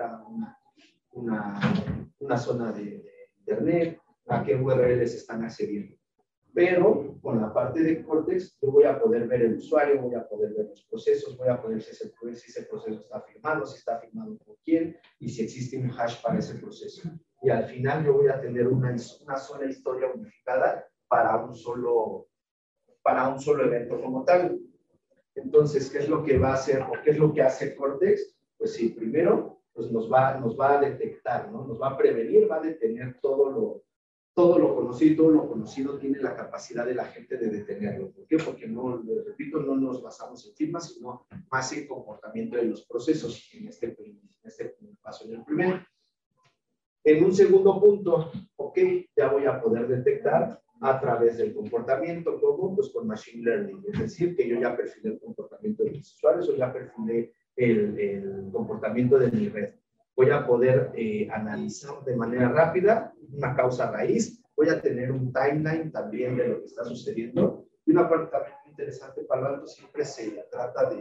una zona de internet, a qué URLs están accediendo. Pero con la parte de Cortex, yo voy a poder ver el usuario, voy a poder ver los procesos, voy a poder ver si ese proceso está firmado, si está firmado por quién y si existe un hash para ese proceso. Y al final yo voy a tener una sola historia unificada para un solo para un solo evento como tal. Entonces, ¿qué es lo que va a hacer o qué es lo que hace Cortex? Pues sí, primero, pues nos va a detectar, ¿no? Nos va a prevenir, va a detener todo lo conocido, todo lo conocido tiene la capacidad de la gente de detenerlo. ¿Por qué? Porque no, les repito, no nos basamos en firmas, sino más en comportamiento de los procesos en este paso. En el primero. En un segundo punto, ok, ya voy a poder detectar a través del comportamiento, ¿cómo? Pues con Machine Learning, es decir, que yo ya perfilé el comportamiento de mis usuarios o ya perfilé el comportamiento de mi red. Voy a poder analizar de manera rápida una causa raíz, voy a tener un timeline también de lo que está sucediendo. Y una parte también muy interesante, Palo Alto siempre se trata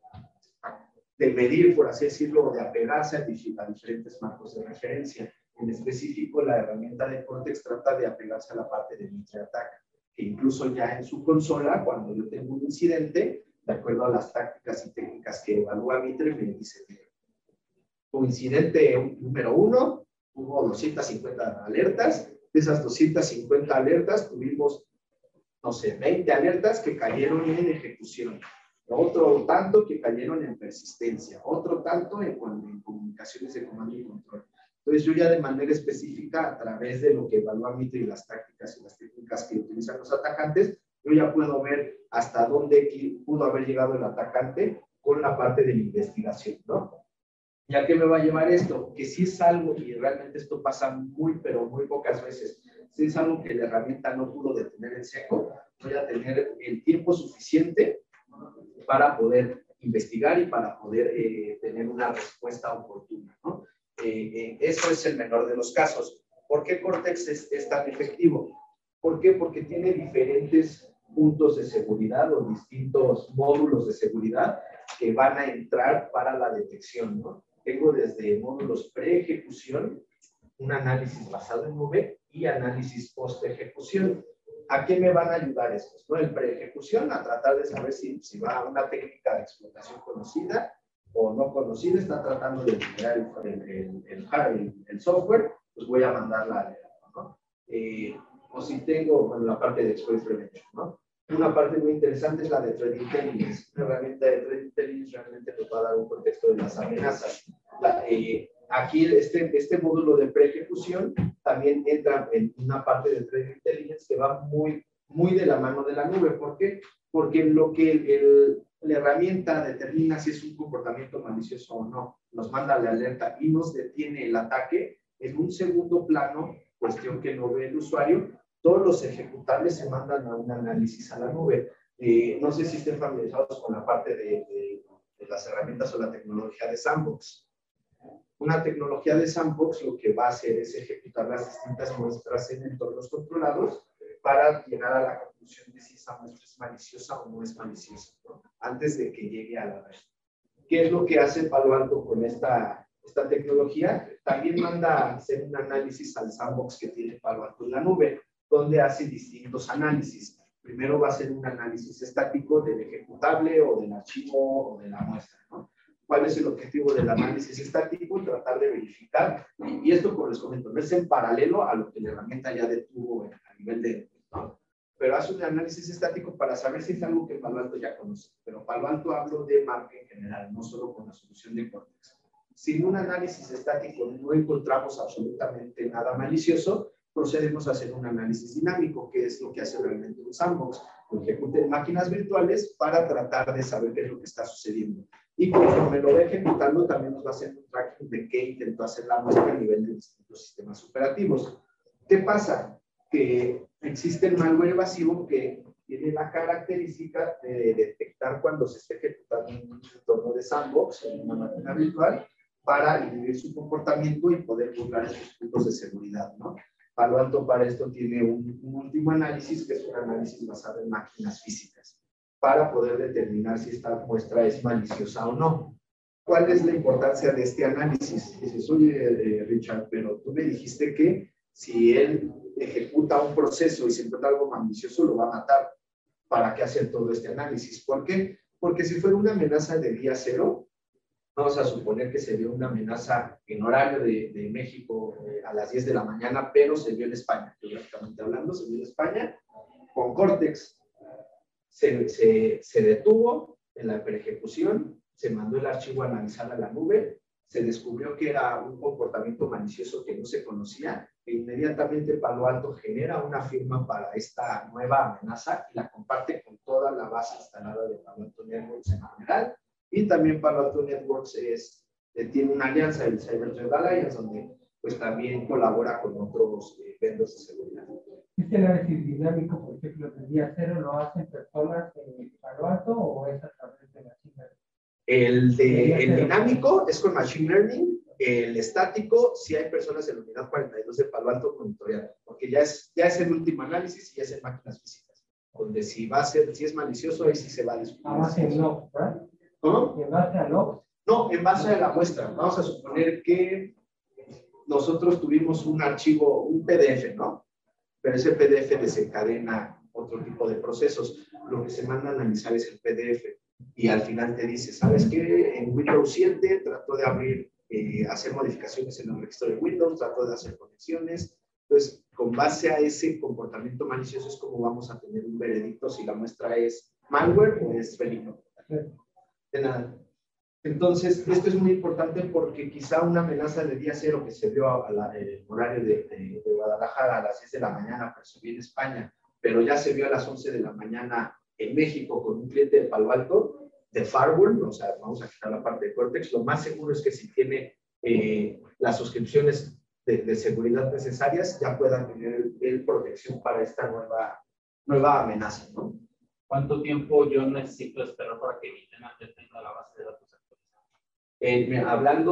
de medir, por así decirlo, de apegarse a diferentes marcos de referencia. En específico, la herramienta de Cortex trata de apegarse a la parte de Mitre Attack, que incluso ya en su consola, cuando yo tengo un incidente, de acuerdo a las tácticas y técnicas que evalúa Mitre, me dice que tu incidente número 1 hubo 250 alertas. De esas 250 alertas tuvimos, no sé, 20 alertas que cayeron en ejecución. Otro tanto que cayeron en persistencia. Otro tanto en comunicaciones de comando y control. Entonces, yo ya de manera específica, a través de lo que evalúa Mitre y las tácticas y las técnicas que utilizan los atacantes, yo ya puedo ver hasta dónde pudo haber llegado el atacante con la parte de la investigación, ¿no? ¿Y a qué me va a llevar esto? Que si es algo, y realmente esto pasa muy, pero muy pocas veces, si es algo que la herramienta no pudo detener en seco, voy a tener el tiempo suficiente para poder investigar y para poder tener una respuesta oportuna, ¿no? Eso es el menor de los casos. ¿Por qué Cortex es tan efectivo? ¿Por qué? Porque tiene diferentes puntos de seguridad o distintos módulos de seguridad que van a entrar para la detección, ¿no? Tengo desde módulos pre-ejecución, un análisis basado en nube y análisis post-ejecución. ¿A qué me van a ayudar estos? ¿No? El pre-ejecución, a tratar de saber si va a una técnica de explotación conocida o no conocida, está tratando de generar el software, pues voy a mandarla a leer, ¿no? O si tengo, bueno, la parte de exploit prevention, ¿no? Una parte muy interesante es la de Threat Intelligence. Una herramienta de Threat Intelligence realmente nos va a dar un contexto de las amenazas. Aquí este módulo de pre-ejecución también entra en una parte de Threat Intelligence que va muy, muy de la mano de la nube. ¿Por qué? Porque lo que la herramienta determina si es un comportamiento malicioso o no, nos manda la alerta y nos detiene el ataque en un segundo plano, cuestión que no ve el usuario. Todos los ejecutables se mandan a un análisis a la nube. No sé si estén familiarizados con la parte de las herramientas o la tecnología de Sandbox. Una tecnología de Sandbox lo que va a hacer es ejecutar las distintas muestras en entornos controlados para llegar a la conclusión de si esa muestra es maliciosa o no es maliciosa, ¿no? Antes de que llegue a la red. ¿Qué es lo que hace Palo Alto con esta tecnología? También manda a hacer un análisis al Sandbox que tiene Palo Alto en la nube, donde hace distintos análisis. Primero va a ser un análisis estático del ejecutable o del archivo o de la muestra, ¿no? ¿Cuál es el objetivo del análisis estático? Tratar de verificar, y esto, como les comento, no es en paralelo a lo que la herramienta ya detuvo a nivel de, ¿no? Pero hace un análisis estático para saber si es algo que Palo Alto ya conoce. Pero Palo Alto hablo de marca en general, no solo con la solución de Cortex. Sin un análisis estático no encontramos absolutamente nada malicioso, procedemos a hacer un análisis dinámico, que es lo que hace realmente un sandbox. Ejecute en máquinas virtuales para tratar de saber qué es lo que está sucediendo. Y conforme lo va ejecutando, también nos va a hacer un tracking de qué intentó hacer la muestra a nivel de distintos sistemas operativos. ¿Qué pasa? Que existe el malware evasivo que tiene la característica de detectar cuando se esté ejecutando en un entorno de sandbox, en una máquina virtual, para inhibir su comportamiento y poder buscar esos puntos de seguridad, ¿no? Palo Alto para esto tiene un último análisis, que es un análisis basado en máquinas físicas, para poder determinar si esta muestra es maliciosa o no. ¿Cuál es la importancia de este análisis? Dices, oye, Richard, pero tú me dijiste que si él ejecuta un proceso y se encuentra algo malicioso, lo va a matar. ¿Para qué hacer todo este análisis? ¿Por qué? Porque si fuera una amenaza de día cero, vamos a suponer que se dio una amenaza en horario de México a las 10 de la mañana, pero se vio en España, geográficamente hablando, se vio en España con Cortex. se detuvo en la preejecución, se mandó el archivo a analizar a la nube, se descubrió que era un comportamiento malicioso que no se conocía, e inmediatamente Palo Alto genera una firma para esta nueva amenaza y la comparte con toda la base instalada de Palo Alto Networks en general. Y también Palo Alto Networks tiene una alianza, el Cyber Threat Alliance, donde pues también colabora con otros vendors de seguridad. ¿Este análisis dinámico, por ejemplo, del día cero, lo hacen personas en Palo Alto o es a través de Machine Learning? El dinámico es con Machine Learning, el estático, si hay personas en la unidad 42 de Palo Alto monitoreando, porque ya es el último análisis y ya es en máquinas físicas, donde si es malicioso, ahí sí se va a descubrir. A base de logs, ¿verdad? ¿Cómo? ¿En base a logs? No, en base a la muestra. Vamos a suponer que nosotros tuvimos un archivo, un PDF, ¿no? Pero ese PDF desencadena otro tipo de procesos. Lo que se manda a analizar es el PDF. Y al final te dice, ¿sabes qué? En Windows 7 trató de abrir, hacer modificaciones en el registro de Windows, trató de hacer conexiones. Entonces, con base a ese comportamiento malicioso es como vamos a tener un veredicto si la muestra es malware o es benigno. De nada. Entonces, esto es muy importante porque quizá una amenaza de día cero que se dio el horario de Guadalajara a las 6 de la mañana, pero se vio en España, pero ya se vio a las 11 de la mañana en México con un cliente de Palo Alto, de firewall, o sea, vamos a quitar la parte de Cortex, lo más seguro es que si tiene las suscripciones de seguridad necesarias, ya puedan tener protección para esta nueva amenaza, ¿no? ¿Cuánto tiempo yo necesito esperar para que mi tenant tenga la base de datos actualizada?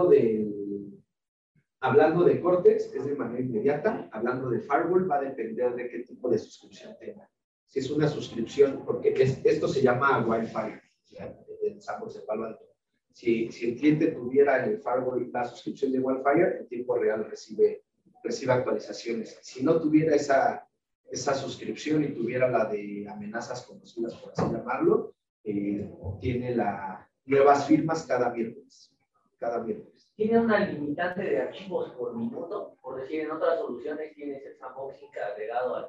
Hablando de Cortex, es de manera inmediata. Hablando de firewall, va a depender de qué tipo de suscripción tenga. Si es una suscripción, porque esto se llama Wildfire, el sandbox de Palo Alto. Si el cliente tuviera en el firewall la suscripción de Wildfire, en tiempo real recibe actualizaciones. Si no tuviera esa suscripción y tuviera la de amenazas conocidas, por así llamarlo, tiene nuevas firmas cada miércoles. ¿Tiene una limitante de archivos por minuto? Por decir, en otras soluciones tienes el sandboxing agregado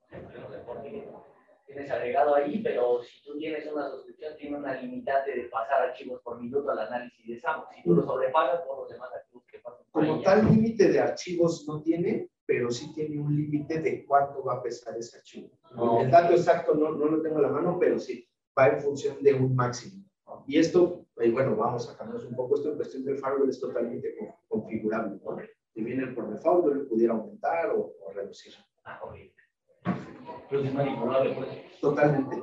tienes agregado ahí, pero si tú tienes una suscripción, tiene una limitante de pasar archivos por minuto al análisis de sandbox. Si tú lo sobrepasas, por los demás archivos que pasan. Como tal límite de archivos no tiene, pero sí tiene un límite de cuánto va a pesar ese archivo. No. El dato exacto no lo tengo a la mano, pero sí, va en función de un máximo. Y esto, bueno, vamos a cambiar un poco esto en cuestión del firewall, es totalmente configurable, ¿no? Si viene por default, yo le pudiera aumentar o reducir. Pero es manipulable, pues. Totalmente.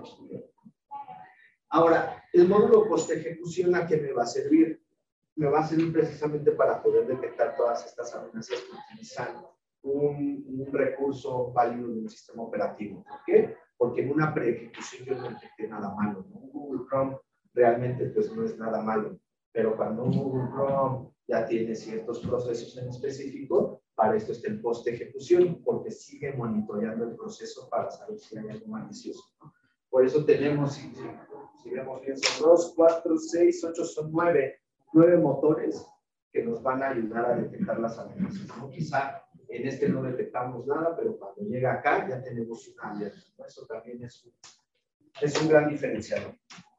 Ahora, el módulo post-ejecución, ¿a qué me va a servir? Me va a servir precisamente para poder detectar todas estas amenazas que utilizan un recurso válido de un sistema operativo. ¿Por qué? Porque en una pre-ejecución yo no detecté nada malo, ¿no? Google Chrome realmente pues no es nada malo, pero cuando Google Chrome ya tiene ciertos procesos en específico, para esto está el post-ejecución, porque sigue monitoreando el proceso para saber si hay algo malicioso, ¿no? Por eso tenemos, si vemos bien, son 2, 4, 6, 8, son 9 motores que nos van a ayudar a detectar las amenazas, ¿no? Quizá en este no detectamos nada, pero cuando llega acá ya tenemos una alerta, ¿no? Eso también es un gran diferenciador.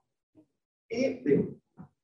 Y digo,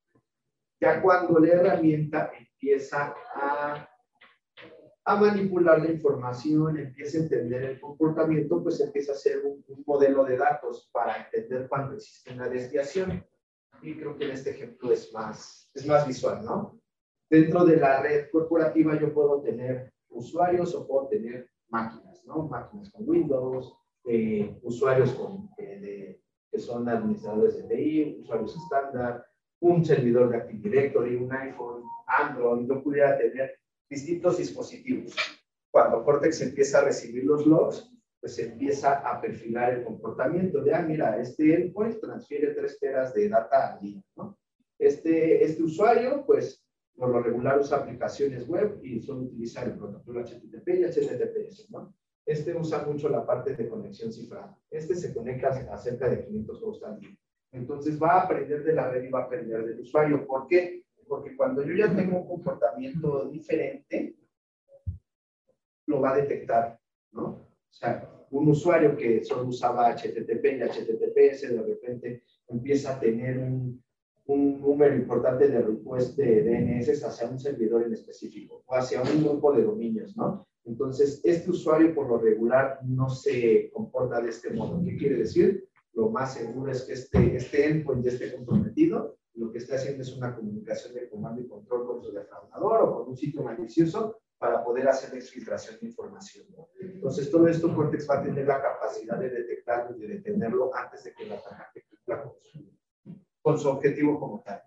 ya cuando la herramienta empieza a manipular la información, empieza a entender el comportamiento, pues empieza a hacer un modelo de datos para entender cuando existe una desviación. Y creo que en este ejemplo es más visual, ¿no? Dentro de la red corporativa yo puedo tener usuarios o puedo tener máquinas, ¿no? Máquinas con Windows, usuarios que son administradores de TI, usuarios estándar, un servidor de Active Directory, un iPhone, Android. Yo pudiera tener distintos dispositivos. Cuando Cortex empieza a recibir los logs, pues empieza a perfilar el comportamiento de, mira, este endpoint transfiere 3 teras de data al día, ¿no? Este usuario, pues, por lo regular usa aplicaciones web y solo utiliza el protocolo HTTP y HTTPS, ¿no? Este usa mucho la parte de conexión cifrada. Este se conecta a cerca de 500 hosts al día. Entonces va a aprender de la red y va a aprender del usuario. ¿Por qué? Porque cuando yo ya tengo un comportamiento diferente, lo va a detectar, ¿no? O sea, un usuario que solo usaba HTTP y HTTPS, de repente empieza a tener un número importante de requests de DNS hacia un servidor en específico o hacia un grupo de dominios, ¿no? Entonces, este usuario por lo regular no se comporta de este modo. ¿Qué quiere decir? Lo más seguro es que este endpoint ya esté comprometido. Lo que está haciendo es una comunicación de comando y control con su defraudador o con un sitio malicioso para poder hacer la exfiltración de información, ¿no? Entonces, todo esto Cortex va a tener la capacidad de detectarlo y de detenerlo antes de que el atacante cumpla con su objetivo como tal.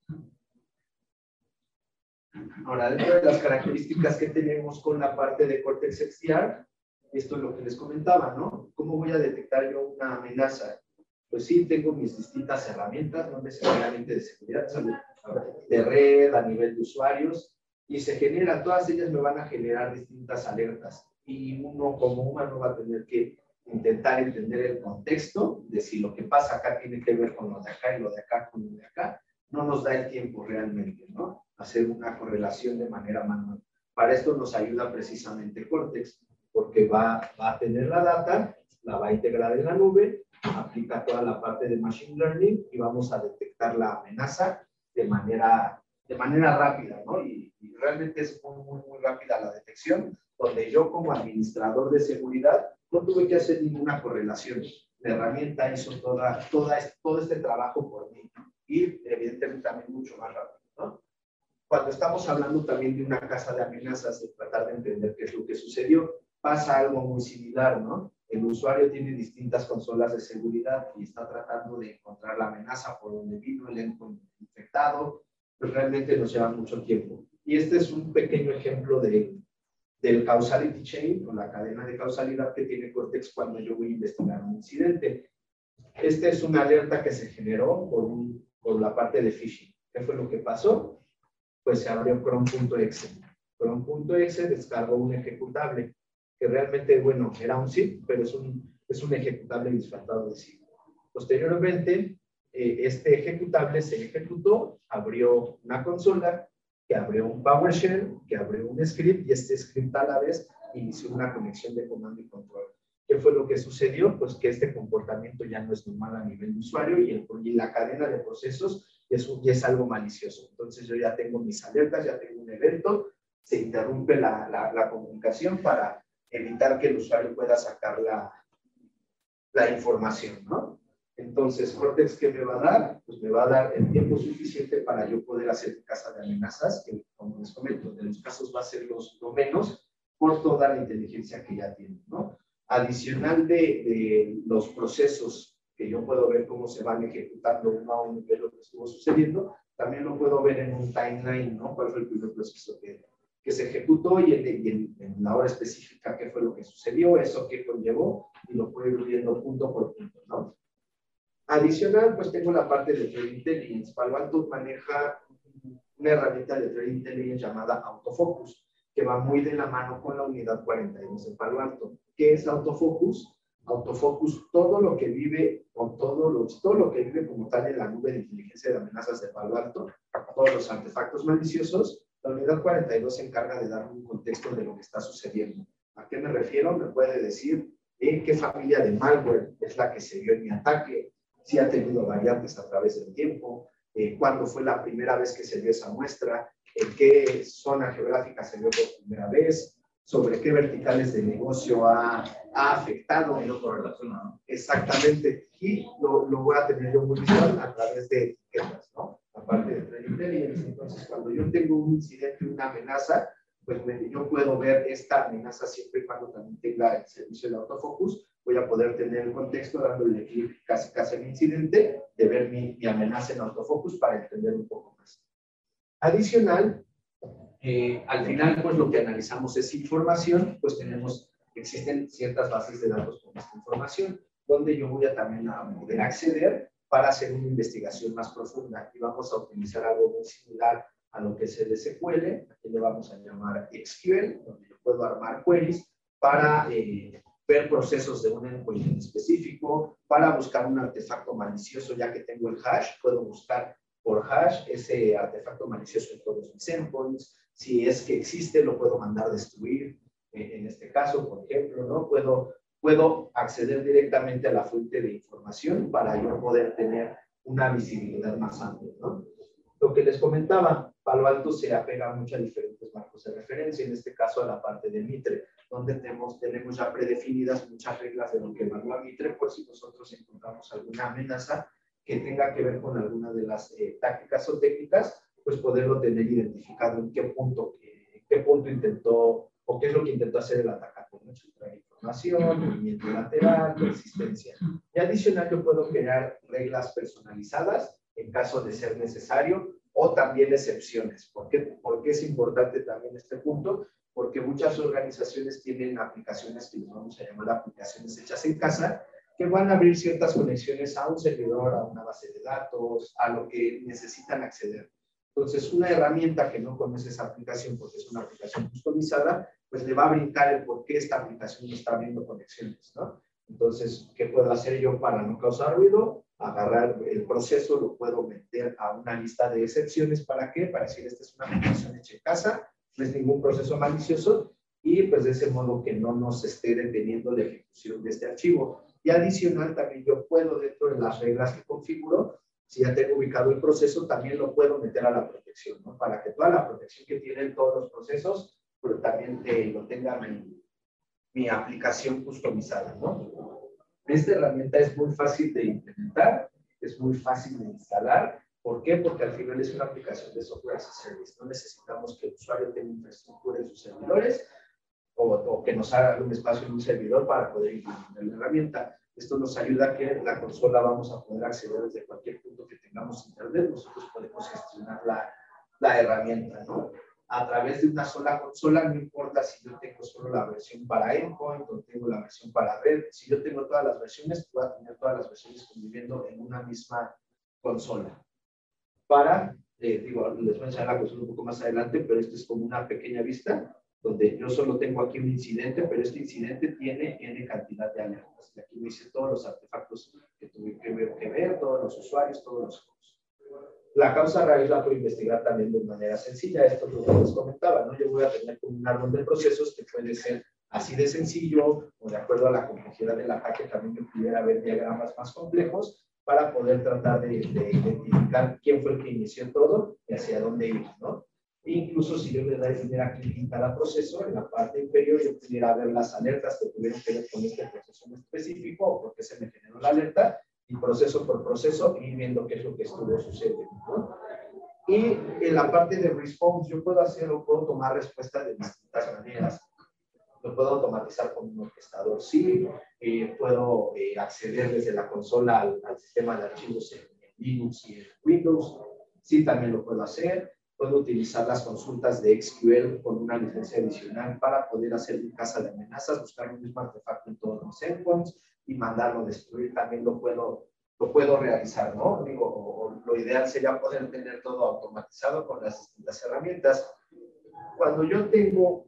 Ahora, dentro de las características que tenemos con la parte de Cortex XDR, esto es lo que les comentaba, ¿no? ¿Cómo voy a detectar yo una amenaza? Pues sí, tengo mis distintas herramientas, no necesariamente de seguridad, sino de red, a nivel de usuarios, y se generan, todas ellas me van a generar distintas alertas. Y uno como humano va a tener que intentar entender el contexto de si lo que pasa acá tiene que ver con lo de acá y lo de acá con lo de acá. No nos da el tiempo realmente, ¿no? Hacer una correlación de manera manual. Para esto nos ayuda precisamente Cortex, porque va a tener la data, la va a integrar en la nube, aplica toda la parte de Machine Learning y vamos a detectar la amenaza de manera rápida, ¿no? Y realmente es muy rápida la detección, donde yo como administrador de seguridad no tuve que hacer ninguna correlación. La herramienta hizo todo este trabajo por mí y evidentemente también mucho más rápido, ¿no? Cuando estamos hablando también de una casa de amenazas, de tratar de entender qué es lo que sucedió, pasa algo muy similar, ¿no? El usuario tiene distintas consolas de seguridad y está tratando de encontrar la amenaza por donde vino el endpoint infectado, pues realmente nos lleva mucho tiempo. Y este es un pequeño ejemplo del causality chain, o la cadena de causalidad que tiene Cortex cuando yo voy a investigar un incidente. Esta es una alerta que se generó por la parte de phishing. ¿Qué fue lo que pasó? Pues se abrió Chrome.exe. Chrome.exe descargó un ejecutable que realmente, bueno, era un zip, pero es un ejecutable disfrazado de zip. Posteriormente, este ejecutable se ejecutó, abrió una consola, que abrió un PowerShell, que abrió un script, y este script a la vez inició una conexión de comando y control. ¿Qué fue lo que sucedió? Pues que este comportamiento ya no es normal a nivel de usuario y la cadena de procesos ya es algo malicioso. Entonces yo ya tengo mis alertas, ya tengo un evento, se interrumpe la comunicación para evitar que el usuario pueda sacar la información, ¿no? Entonces, Cortex, ¿qué me va a dar? Pues me va a dar el tiempo suficiente para yo poder hacer casa de amenazas, que como les comento, de los casos va a ser lo menos, por toda la inteligencia que ya tiene, ¿no? Adicional de los procesos que yo puedo ver cómo se van ejecutando uno a uno y ver lo que estuvo sucediendo, también lo puedo ver en un timeline, ¿no? ¿Cuál fue el primer proceso que se ejecutó y en la hora específica qué fue lo que sucedió, eso qué conllevó, y lo puedo ir viendo punto por punto, ¿no? Adicional, pues tengo la parte de Threat Intelligence. Palo Alto maneja una herramienta de Threat Intelligence llamada Autofocus, que va muy de la mano con la unidad 42 de Palo Alto. ¿Qué es Autofocus? Autofocus, todo lo que vive como tal en la nube de inteligencia de amenazas de Palo Alto, todos los artefactos maliciosos, la unidad 42 se encarga de dar un contexto de lo que está sucediendo. ¿A qué me refiero? Me puede decir qué familia de malware es la que se vio en mi ataque, si ha tenido variantes a través del tiempo, cuándo fue la primera vez que se dio esa muestra, en qué zona geográfica se dio por primera vez, sobre qué verticales de negocio ha afectado. Exactamente. Y lo voy a tener yo muy visual a través de etiquetas, ¿no? Aparte de Threat Intelligence. Entonces, cuando yo tengo un incidente, una amenaza, pues yo puedo ver esta amenaza siempre y cuando también tenga el servicio de autofocus. Voy a poder tener el contexto dándole clic casi al incidente, de ver mi amenaza en autofocus para entender un poco más. Adicional, al final, pues lo que analizamos es información, pues existen ciertas bases de datos con esta información, donde yo voy a también poder acceder para hacer una investigación más profunda. Y vamos a utilizar algo muy similar a lo que es el SQL, aquí le vamos a llamar SQL, donde yo puedo armar queries para ver procesos de un endpoint en específico, para buscar un artefacto malicioso, ya que tengo el hash, puedo buscar por hash ese artefacto malicioso en todos mis endpoints. Si es que existe, lo puedo mandar destruir. En este caso, por ejemplo, ¿no? Puedo puedo acceder directamente a la fuente de información para yo poder tener una visibilidad más amplia, ¿no? Lo que les comentaba, Palo Alto se apega mucho a diferentes marcos de referencia, en este caso a la parte de Mitre, donde tenemos ya predefinidas muchas reglas de lo que evalúa Mitre, por si nosotros encontramos alguna amenaza que tenga que ver con alguna de las tácticas o técnicas, pues poderlo tener identificado en qué punto intentó, o qué es lo que intentó hacer el atacante, ¿no? Extraer información, movimiento lateral, resistencia. Y adicional, yo puedo crear reglas personalizadas en caso de ser necesario, o también excepciones. ¿Por qué es importante también este punto? Porque muchas organizaciones tienen aplicaciones que les vamos a llamar aplicaciones hechas en casa, que van a abrir ciertas conexiones a un servidor, a una base de datos, a lo que necesitan acceder. Entonces, una herramienta que no conoce esa aplicación porque es una aplicación customizada, pues le va a brincar el por qué esta aplicación no está abriendo conexiones, ¿no? Entonces, ¿qué puedo hacer yo para no causar ruido? Agarrar el proceso, lo puedo meter a una lista de excepciones. ¿Para qué? Para decir, esta es una aplicación hecha en casa, no es ningún proceso malicioso, y pues de ese modo que no nos esté deteniendo la ejecución de este archivo. Y adicional, también yo puedo, dentro de las reglas que configuro, si ya tengo ubicado el proceso, también lo puedo meter a la protección, ¿no? Para que toda la protección que tienen todos los procesos, pero también lo tenga mi aplicación customizada, ¿no? Esta herramienta es muy fácil de implementar, es muy fácil de instalar. ¿Por qué? Porque al final es una aplicación de software as a service. No necesitamos que el usuario tenga infraestructura en sus servidores o que nos haga un espacio en un servidor para poder implementar la herramienta. Esto nos ayuda a que la consola vamos a poder acceder desde cualquier punto que tengamos internet. Nosotros podemos gestionar la herramienta, ¿no? A través de una sola consola, no importa si yo tengo solo la versión para endpoint o tengo la versión para red. Si yo tengo todas las versiones, puedo tener todas las versiones conviviendo en una misma consola. Les voy a enseñar la consola un poco más adelante, pero esto es como una pequeña vista donde yo solo tengo aquí un incidente, pero este incidente tiene N cantidad de alertas. Y aquí me dice todos los artefactos que tuve que ver, todos los usuarios, todos los juegos. La causa raíz la puedo investigar también de manera sencilla. Esto es lo que les comentaba, ¿no? Yo voy a tener un árbol de procesos que puede ser así de sencillo, o de acuerdo a la complejidad del ataque, también yo pudiera ver diagramas más complejos para poder tratar de identificar quién fue el que inició todo y hacia dónde ir, ¿no? Incluso si yo le diera clic en cada proceso, en la parte inferior yo pudiera ver las alertas que tuvieron que ver con este proceso en específico, o por qué se me generó la alerta, y proceso por proceso ir viendo qué es lo que estuvo sucediendo, ¿no? Y en la parte de response yo puedo tomar respuesta de distintas maneras. Lo puedo automatizar con un orquestador, sí. Puedo acceder desde la consola al sistema de archivos en Linux y en Windows, sí, también lo puedo hacer. Puedo utilizar las consultas de SQL con una licencia adicional para poder hacer mi casa de amenazas, buscar un mismo artefacto en todos los endpoints y mandarlo a destruir. También lo puedo realizar, ¿no? Lo ideal sería poder tener todo automatizado con las distintas herramientas. Cuando yo tengo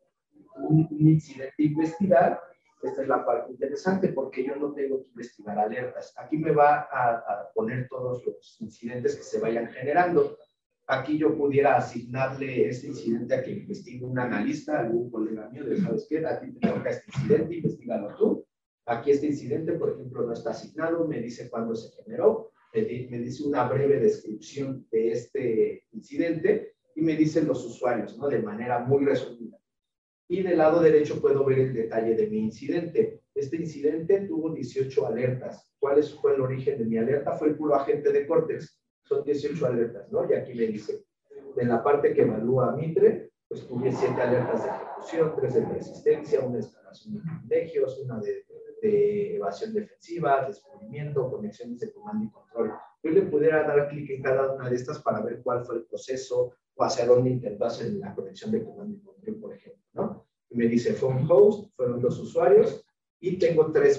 un incidente a investigar, esta es la parte interesante porque yo no tengo que investigar alertas. Aquí me va a poner todos los incidentes que se vayan generando. Aquí yo pudiera asignarle este incidente a que investigue un analista, algún colega mío, de ¿sabes qué? A ti te toca este incidente, investígalo tú. Aquí este incidente, por ejemplo, no está asignado, me dice cuándo se generó, me dice una breve descripción de este incidente y me dicen los usuarios, ¿no? De manera muy resumida. Y del lado derecho puedo ver el detalle de mi incidente. Este incidente tuvo 18 alertas. ¿Cuál fue el origen de mi alerta? Fue el puro agente de Cortex. Son 18 alertas, ¿no? Y aquí me dice, en la parte que evalúa Mitre, pues tuve 7 alertas de ejecución, 3 de resistencia, una de instalación de privilegios, una de evasión defensiva, descubrimiento, conexiones de comando y control. Yo le pudiera dar clic en cada una de estas para ver cuál fue el proceso o hacia dónde intentó hacer la conexión de comando y control, por ejemplo, ¿no? Y me dice phone host, fueron 2 usuarios, y tengo 3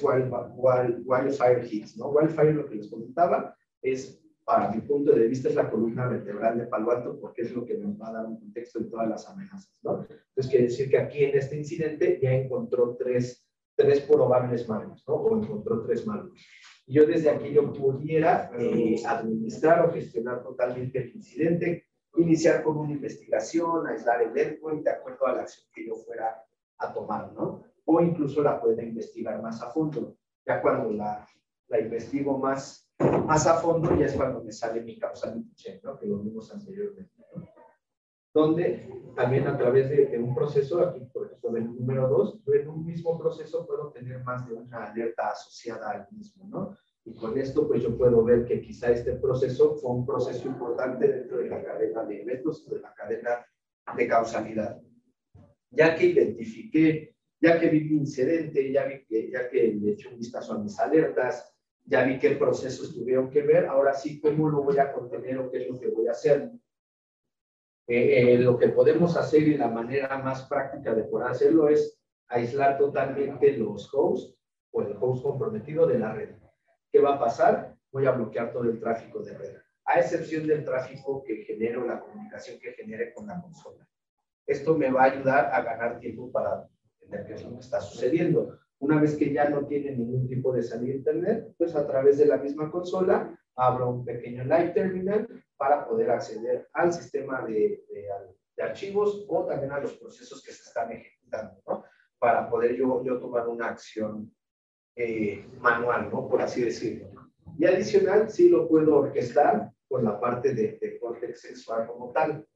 wildfire hits, ¿no? Wildfire, lo que les comentaba, es, para mi punto de vista, es la columna vertebral de Palo Alto, porque es lo que nos va a dar un contexto en todas las amenazas, ¿no? Entonces, quiere decir que aquí en este incidente ya encontró tres probables malware, ¿no? O encontró 3 malware. Y yo desde aquí yo pudiera administrar o gestionar totalmente el incidente, iniciar con una investigación, aislar el endpoint de acuerdo a la acción que yo fuera a tomar, ¿no? o incluso la pueda investigar más a fondo. Ya cuando la investigo más a fondo, ya es cuando me sale mi causality check, ¿no? Que lo vimos anteriormente, ¿no? Donde también a través de un proceso, aquí por ejemplo en el número 2, yo en un mismo proceso puedo tener más de una alerta asociada al mismo, ¿no? Y con esto pues yo puedo ver que quizá este proceso fue un proceso importante dentro de la cadena de eventos, de la cadena de causalidad. Ya que identifiqué, ya que vi mi incidente, ya que le eché un vistazo a mis alertas, ya vi qué procesos tuvieron que ver, ahora sí, ¿cómo lo voy a contener o qué es lo que voy a hacer? Lo que podemos hacer y la manera más práctica de poder hacerlo es aislar totalmente los hosts o el host comprometido de la red. ¿Qué va a pasar? Voy a bloquear todo el tráfico de red, a excepción del tráfico que genero, la comunicación que genere con la consola. Esto me va a ayudar a ganar tiempo para entender qué es lo que está sucediendo. Una vez que ya no tiene ningún tipo de salida a internet, pues a través de la misma consola abro un pequeño live terminal para poder acceder al sistema de archivos o también a los procesos que se están ejecutando, ¿no? Para poder yo tomar una acción manual, ¿no? Por así decirlo. Y adicional, sí lo puedo orquestar con la parte de córtex sexual como tal.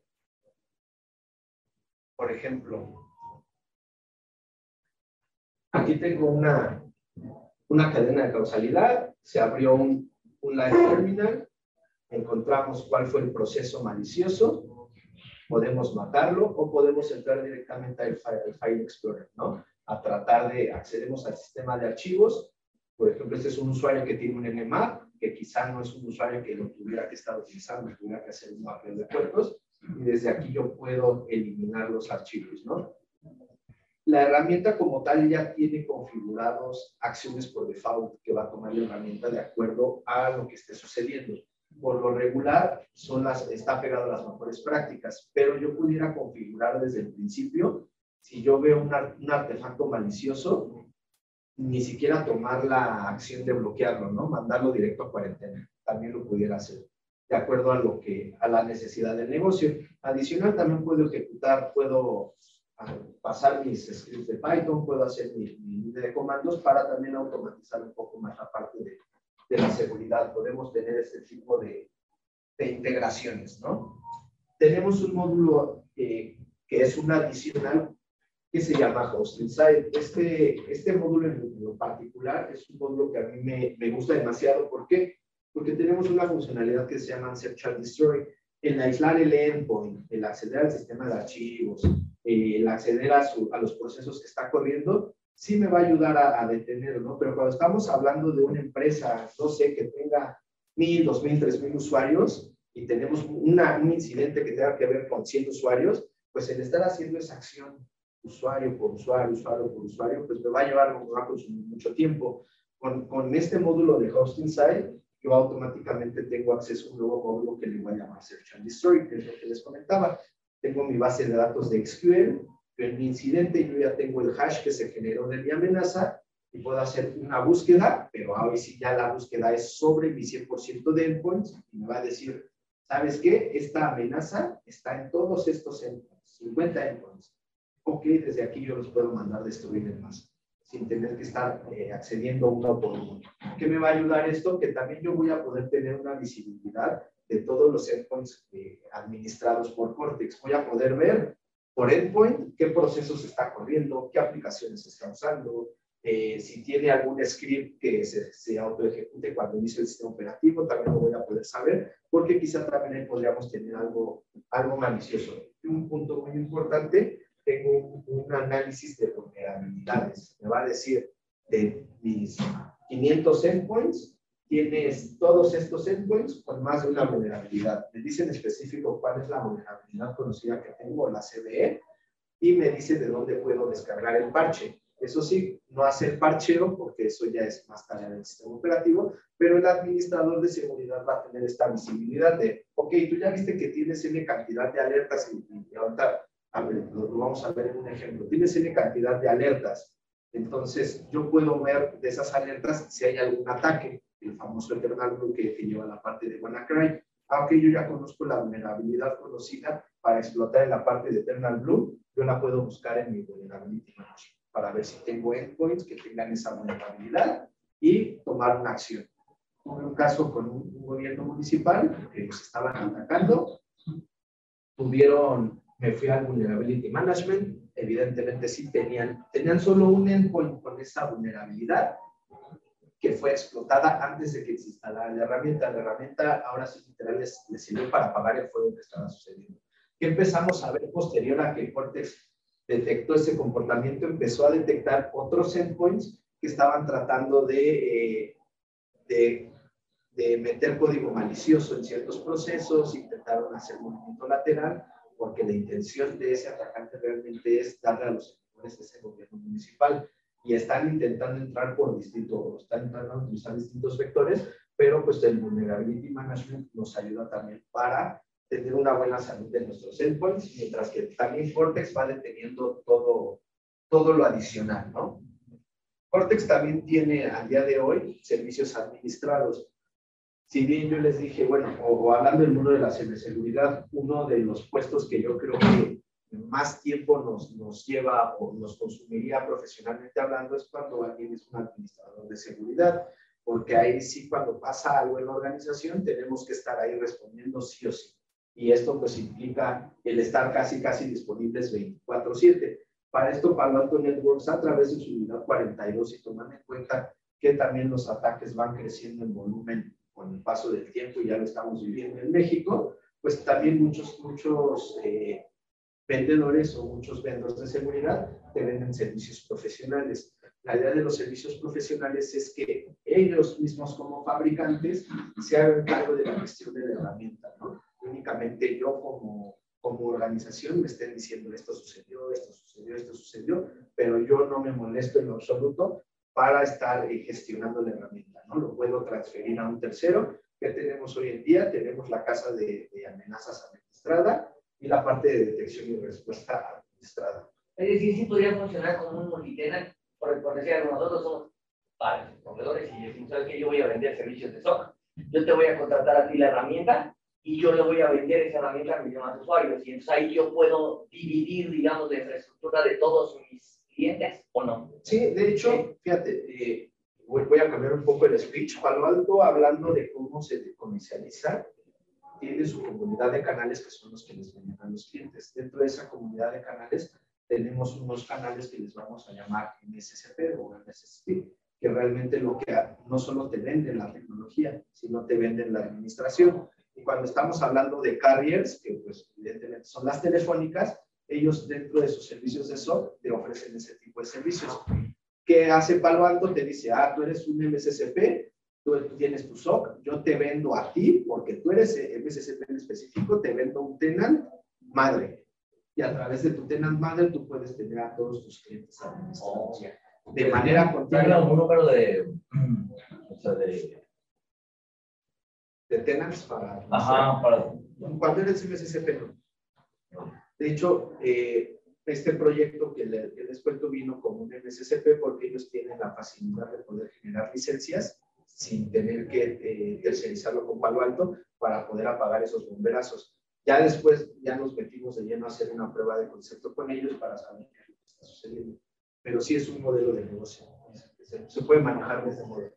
Por ejemplo, aquí tengo una cadena de causalidad, se abrió un live terminal, encontramos cuál fue el proceso malicioso, podemos matarlo o podemos entrar directamente al File Explorer, ¿no? A tratar de, accedemos al sistema de archivos. Por ejemplo, este es un usuario que tiene un NMAP, que quizá no es un usuario que lo tuviera que estar utilizando, tuviera que hacer un mapeo de puertos, y desde aquí yo puedo eliminar los archivos, ¿no? La herramienta como tal ya tiene configurados acciones por default que va a tomar la herramienta de acuerdo a lo que esté sucediendo. Por lo regular, está pegado a las mejores prácticas, pero yo pudiera configurar desde el principio, si yo veo un artefacto malicioso, ni siquiera tomar la acción de bloquearlo, ¿no? Mandarlo directo a cuarentena. También lo pudiera hacer, de acuerdo a la necesidad del negocio. Adicional, también puedo pasar mis scripts de Python, puedo hacer mi línea de comandos para también automatizar un poco más la parte de la seguridad. Podemos tener este tipo de integraciones, ¿no? Tenemos un módulo que es un adicional que se llama Host Inside. Este módulo en lo particular es un módulo que a mí me gusta demasiado. ¿Por qué? Porque tenemos una funcionalidad que se llama Search and Destroy. El aislar el endpoint, el acceder al sistema de archivos, el acceder a los procesos que está corriendo, sí me va a ayudar a detenerlo, ¿no? Pero cuando estamos hablando de una empresa, no sé, que tenga 1,000, 2,000, 3,000 usuarios y tenemos un incidente que tenga que ver con 100 usuarios, pues el estar haciendo esa acción usuario por usuario, pues me va a llevar, me va a consumir mucho tiempo. Con este módulo de Host Inside, yo automáticamente tengo acceso a un nuevo módulo que le voy a llamar Search and Destroy, que es lo que les comentaba. Tengo mi base de datos de SQL, yo en mi incidente yo ya tengo el hash que se generó de mi amenaza y puedo hacer una búsqueda, pero ahora sí ya la búsqueda es sobre mi 100% de endpoints y me va a decir, ¿sabes qué? Esta amenaza está en todos estos endpoints, 50 endpoints. Ok, desde aquí yo los puedo mandar destruir en masa, sin tener que estar accediendo uno por uno. ¿Qué me va a ayudar esto? Que también yo voy a poder tener una visibilidad de todos los endpoints administrados por Cortex. Voy a poder ver por endpoint qué procesos está corriendo, qué aplicaciones está usando, si tiene algún script que se auto-ejecute cuando inicia el sistema operativo, también lo voy a poder saber, porque quizá también ahí podríamos tener algo malicioso. Y un punto muy importante, tengo un análisis de vulnerabilidades. Me va a decir, de mis 500 endpoints, tienes todos estos endpoints con más de una vulnerabilidad. Me dice en específico cuál es la vulnerabilidad conocida que tengo, la CVE, y me dice de dónde puedo descargar el parche. Eso sí, no hace el parcheo, porque eso ya es más tarea del sistema operativo, pero el administrador de seguridad va a tener esta visibilidad de, ok, tú ya viste que tienes N cantidad de alertas y ahorita lo vamos a ver en un ejemplo. Tienes N cantidad de alertas. Entonces, yo puedo ver de esas alertas si hay algún ataque, el famoso Eternal Blue que lleva la parte de WannaCry. Aunque yo ya conozco la vulnerabilidad conocida para explotar en la parte de Eternal Blue, yo la puedo buscar en mi Vulnerability Manager. para ver si tengo endpoints que tengan esa vulnerabilidad y tomar una acción. Tuve un caso con un gobierno municipal que nos estaban atacando. Me fui al Vulnerability Management. Evidentemente sí tenían solo un endpoint con esa vulnerabilidad que fue explotada antes de que se instalara la herramienta. La herramienta ahora sí literal les sirvió para apagar el fuego que estaba sucediendo. ¿Qué empezamos a ver posterior a que Cortex detectó ese comportamiento? Empezó a detectar otros endpoints que estaban tratando de meter código malicioso en ciertos procesos, intentaron hacer movimiento lateral, porque la intención de ese atacante realmente es darle a los sectores de ese gobierno municipal. Y están intentando entrar están intentando utilizar distintos vectores, pero pues el Vulnerability Management nos ayuda también para tener una buena salud de nuestros endpoints, mientras que también Cortex va deteniendo todo lo adicional, ¿no? Cortex también tiene al día de hoy servicios administrados. Si bien yo les dije, bueno, o hablando del mundo de la ciberseguridad, uno de los puestos que yo creo que más tiempo nos lleva o nos consumiría profesionalmente hablando es cuando alguien es un administrador de seguridad, porque ahí sí cuando pasa algo en la organización tenemos que estar ahí respondiendo sí o sí. Y esto pues implica el estar casi disponibles 24/7. Para esto Palo Alto Networks a través de su unidad 42 y tomando en cuenta que también los ataques van creciendo en volumen con el paso del tiempo y ya lo estamos viviendo en México, pues también muchos vendedores o muchos vendedores de seguridad te venden servicios profesionales. La idea de los servicios profesionales es que ellos mismos como fabricantes se hagan cargo de la gestión de la herramienta, ¿no? Únicamente yo como organización me estén diciendo esto sucedió, pero yo no me molesto en lo absoluto para estar gestionando la herramienta, ¿no? Lo puedo transferir a un tercero. ¿Qué tenemos hoy en día? Tenemos la casa de amenazas administrada y la parte de detección y respuesta administrada. Es decir, sí podría funcionar como un multitenant, por decir algo, nosotros somos varios proveedores y decimos, ¿sabes qué? Yo voy a vender servicios de SOC, yo te voy a contratar a ti la herramienta y yo le voy a vender esa herramienta a mis demás usuarios, y entonces ahí yo puedo dividir, digamos, la infraestructura de todos mis clientes, ¿o no? Sí, de hecho, fíjate, voy a cambiar un poco el speech. Palo Alto, hablando de cómo se comercializa, tiene su comunidad de canales que son los que les venden a los clientes. Dentro de esa comunidad de canales tenemos unos canales que les vamos a llamar MSSP o MSSP, que realmente no solo te venden la tecnología, sino te venden la administración. Y cuando estamos hablando de carriers, que pues evidentemente son las telefónicas, ellos dentro de sus servicios de SOC te ofrecen ese tipo de servicios. ¿Qué hace Palo Alto? Te dice, tú eres un MSSP, tú tienes tu SOC, yo te vendo a ti, porque tú eres MSSP en específico, te vendo un tenant madre. Y a través de tu tenant madre tú puedes tener a todos tus clientes administrados. De manera continua. Un número de tenants para... Ajá, para... Cuando eres MSSP, no. De hecho, este proyecto que les cuento vino como un MSSP porque ellos tienen la facilidad de poder generar licencias sin tener que tercerizarlo con Palo Alto para poder apagar esos bomberazos. Ya después ya nos metimos de lleno a hacer una prueba de concepto con ellos para saber qué es lo que está sucediendo. Pero sí es un modelo de negocio. Se puede manejar de ese modo.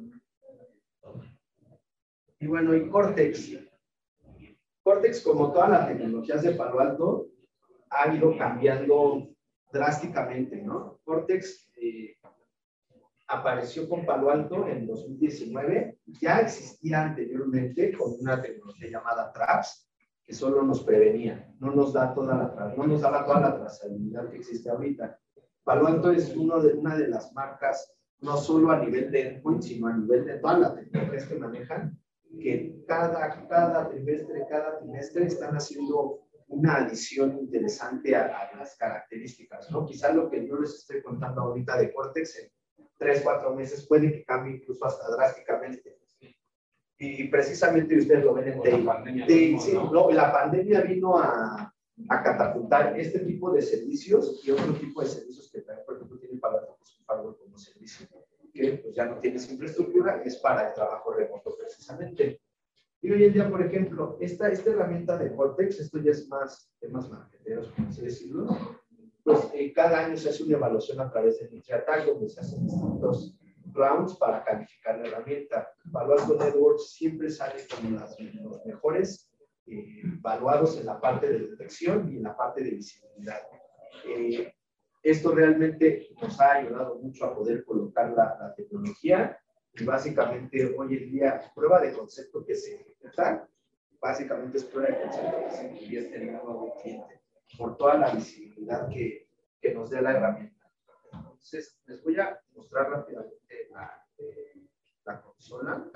Y bueno, y Cortex. Cortex, como todas las tecnologías de Palo Alto, ha ido cambiando drásticamente, ¿no? Cortex apareció con Palo Alto en 2019, ya existía anteriormente con una tecnología llamada Traps, que solo nos prevenía, no nos daba toda la trazabilidad que existe ahorita. Palo Alto es una de las marcas, no solo a nivel de endpoint, sino a nivel de todas las tecnologías que manejan, que cada trimestre están haciendo una adición interesante a las características, ¿no? Quizá lo que yo les estoy contando ahorita de Cortex en 3-4 meses puede que cambie incluso hasta drásticamente. Y precisamente ustedes lo ven en la pandemia vino a catapultar este tipo de servicios y otro tipo de servicios que también, por ejemplo, tiene Palo Alto, pues un firewall como servicio, que pues ya no tienes infraestructura, es para el trabajo remoto precisamente. Y hoy en día, por ejemplo, esta herramienta de Cortex, esto ya es más temas marketeros, por así decirlo, pues cada año se hace una evaluación a través del NitriAttack, donde se hacen distintos rounds para calificar la herramienta. Palo Alto Networks siempre sale como los mejores evaluados en la parte de detección y en la parte de visibilidad. Esto realmente nos ha ayudado mucho a poder colocar la tecnología y básicamente hoy en día prueba de concepto que se ejecuta, básicamente es prueba de concepto que se convierte en un nuevo cliente por toda la visibilidad que nos dé la herramienta. Entonces, les voy a mostrar rápidamente la consola.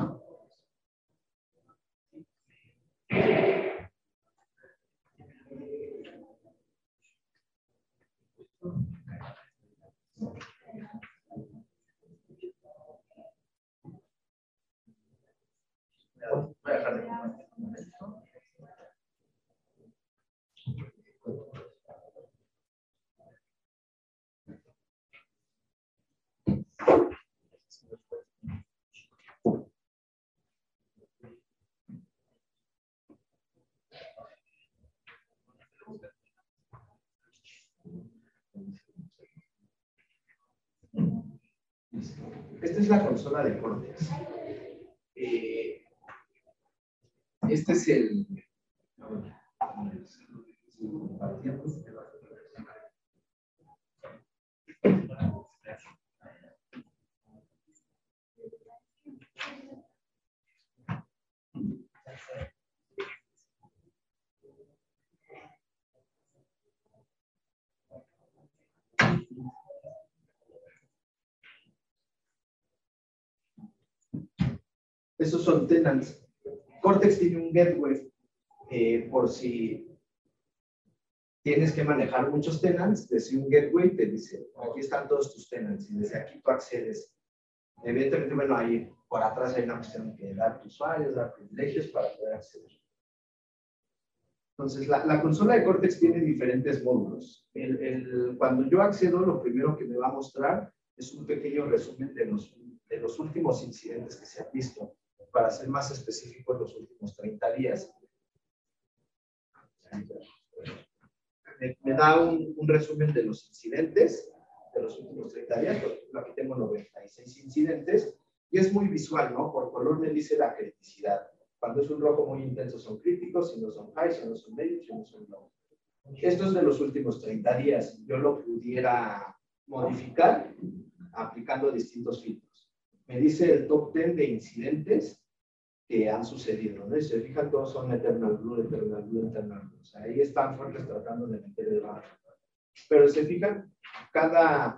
Voy a dejar de compartir un momento. Esta es la consola de Cortex. Este es el... Esos son tenants. Cortex tiene un gateway por si tienes que manejar muchos tenants, desde un gateway te dice, aquí están todos tus tenants y desde aquí tú accedes. Evidentemente, bueno, ahí por atrás hay una cuestión que dar usuarios, dar privilegios para poder acceder. Entonces, la consola de Cortex tiene diferentes módulos. Cuando yo accedo, lo primero que me va a mostrar es un pequeño resumen de los últimos incidentes que se han visto. Para ser más específico, los últimos 30 días. Me da un resumen de los incidentes de los últimos 30 días. Por ejemplo, aquí tengo 96 incidentes y es muy visual, ¿no? Por color me dice la criticidad. Cuando es un rojo muy intenso son críticos, si no son high, si no son medios, si no son low. Esto es de los últimos 30 días. Yo lo pudiera modificar aplicando distintos filtros. Me dice el top 10 de incidentes que han sucedido, ¿no? Y se fijan, todos son Eternal Blue, Eternal Blue, Eternal Blue. O sea, ahí están fuertes tratando de meter el barro. Pero se fijan, cada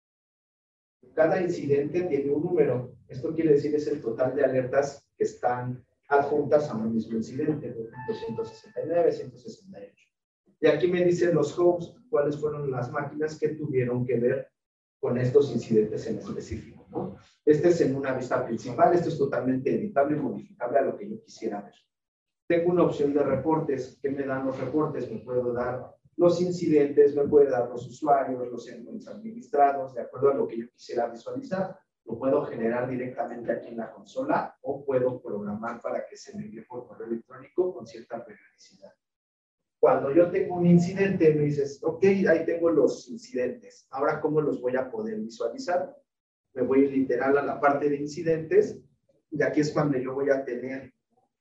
incidente tiene un número. Esto quiere decir es el total de alertas que están adjuntas a un mismo incidente, por ejemplo, 169, 168. Y aquí me dicen los hosts cuáles fueron las máquinas que tuvieron que ver con estos incidentes en específico, ¿no? Este es en una vista principal, esto es totalmente editable y modificable a lo que yo quisiera ver. Tengo una opción de reportes. ¿Qué me dan los reportes? Me puedo dar los incidentes, me puede dar los usuarios, los endpoints administrados, de acuerdo a lo que yo quisiera visualizar. Lo puedo generar directamente aquí en la consola o puedo programar para que se me envíe por correo electrónico con cierta periodicidad. Cuando yo tengo un incidente, me dices, ok, ahí tengo los incidentes. Ahora, ¿cómo los voy a poder visualizar? Me voy literal a la parte de incidentes y aquí es cuando yo voy a tener